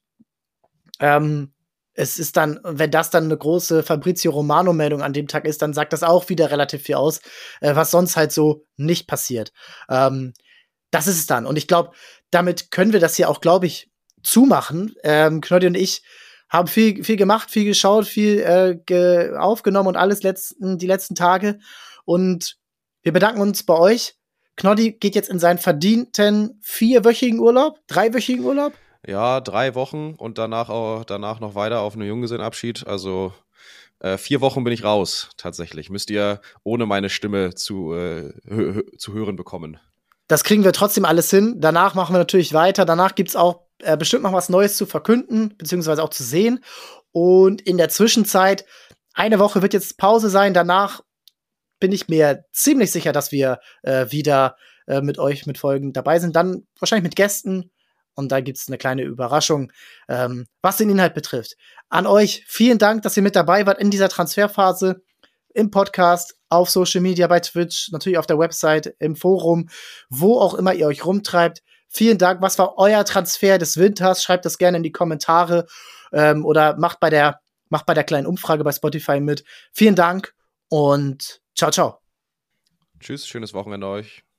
es ist dann, wenn das dann eine große Fabrizio Romano-Meldung an dem Tag ist, dann sagt das auch wieder relativ viel aus, was sonst halt so nicht passiert. Das ist es dann. Und ich glaube, damit können wir das hier auch, glaube ich, zumachen. Knoddy und ich haben viel gemacht, viel geschaut, viel aufgenommen und alles die letzten Tage. Und wir bedanken uns bei euch. Knoddy geht jetzt in seinen verdienten 3-wöchigen Urlaub. Ja, 3 Wochen und danach noch weiter auf einen Junggesellenabschied. Also 4 Wochen bin ich raus, tatsächlich. Müsst ihr ohne meine Stimme zu hören bekommen. Das kriegen wir trotzdem alles hin. Danach machen wir natürlich weiter. Danach gibt's auch bestimmt noch was Neues zu verkünden, beziehungsweise auch zu sehen. Und in der Zwischenzeit, eine Woche wird jetzt Pause sein. Danach bin ich mir ziemlich sicher, dass wir wieder mit euch mit Folgen dabei sind. Dann wahrscheinlich mit Gästen. Und da gibt's eine kleine Überraschung, was den Inhalt betrifft. An euch vielen Dank, dass ihr mit dabei wart in dieser Transferphase. Im Podcast, auf Social Media, bei Twitch, natürlich auf der Website, im Forum, wo auch immer ihr euch rumtreibt. Vielen Dank. Was war euer Transfer des Winters? Schreibt das gerne in die Kommentare oder macht bei der kleinen Umfrage bei Spotify mit. Vielen Dank und ciao, ciao. Tschüss, schönes Wochenende euch.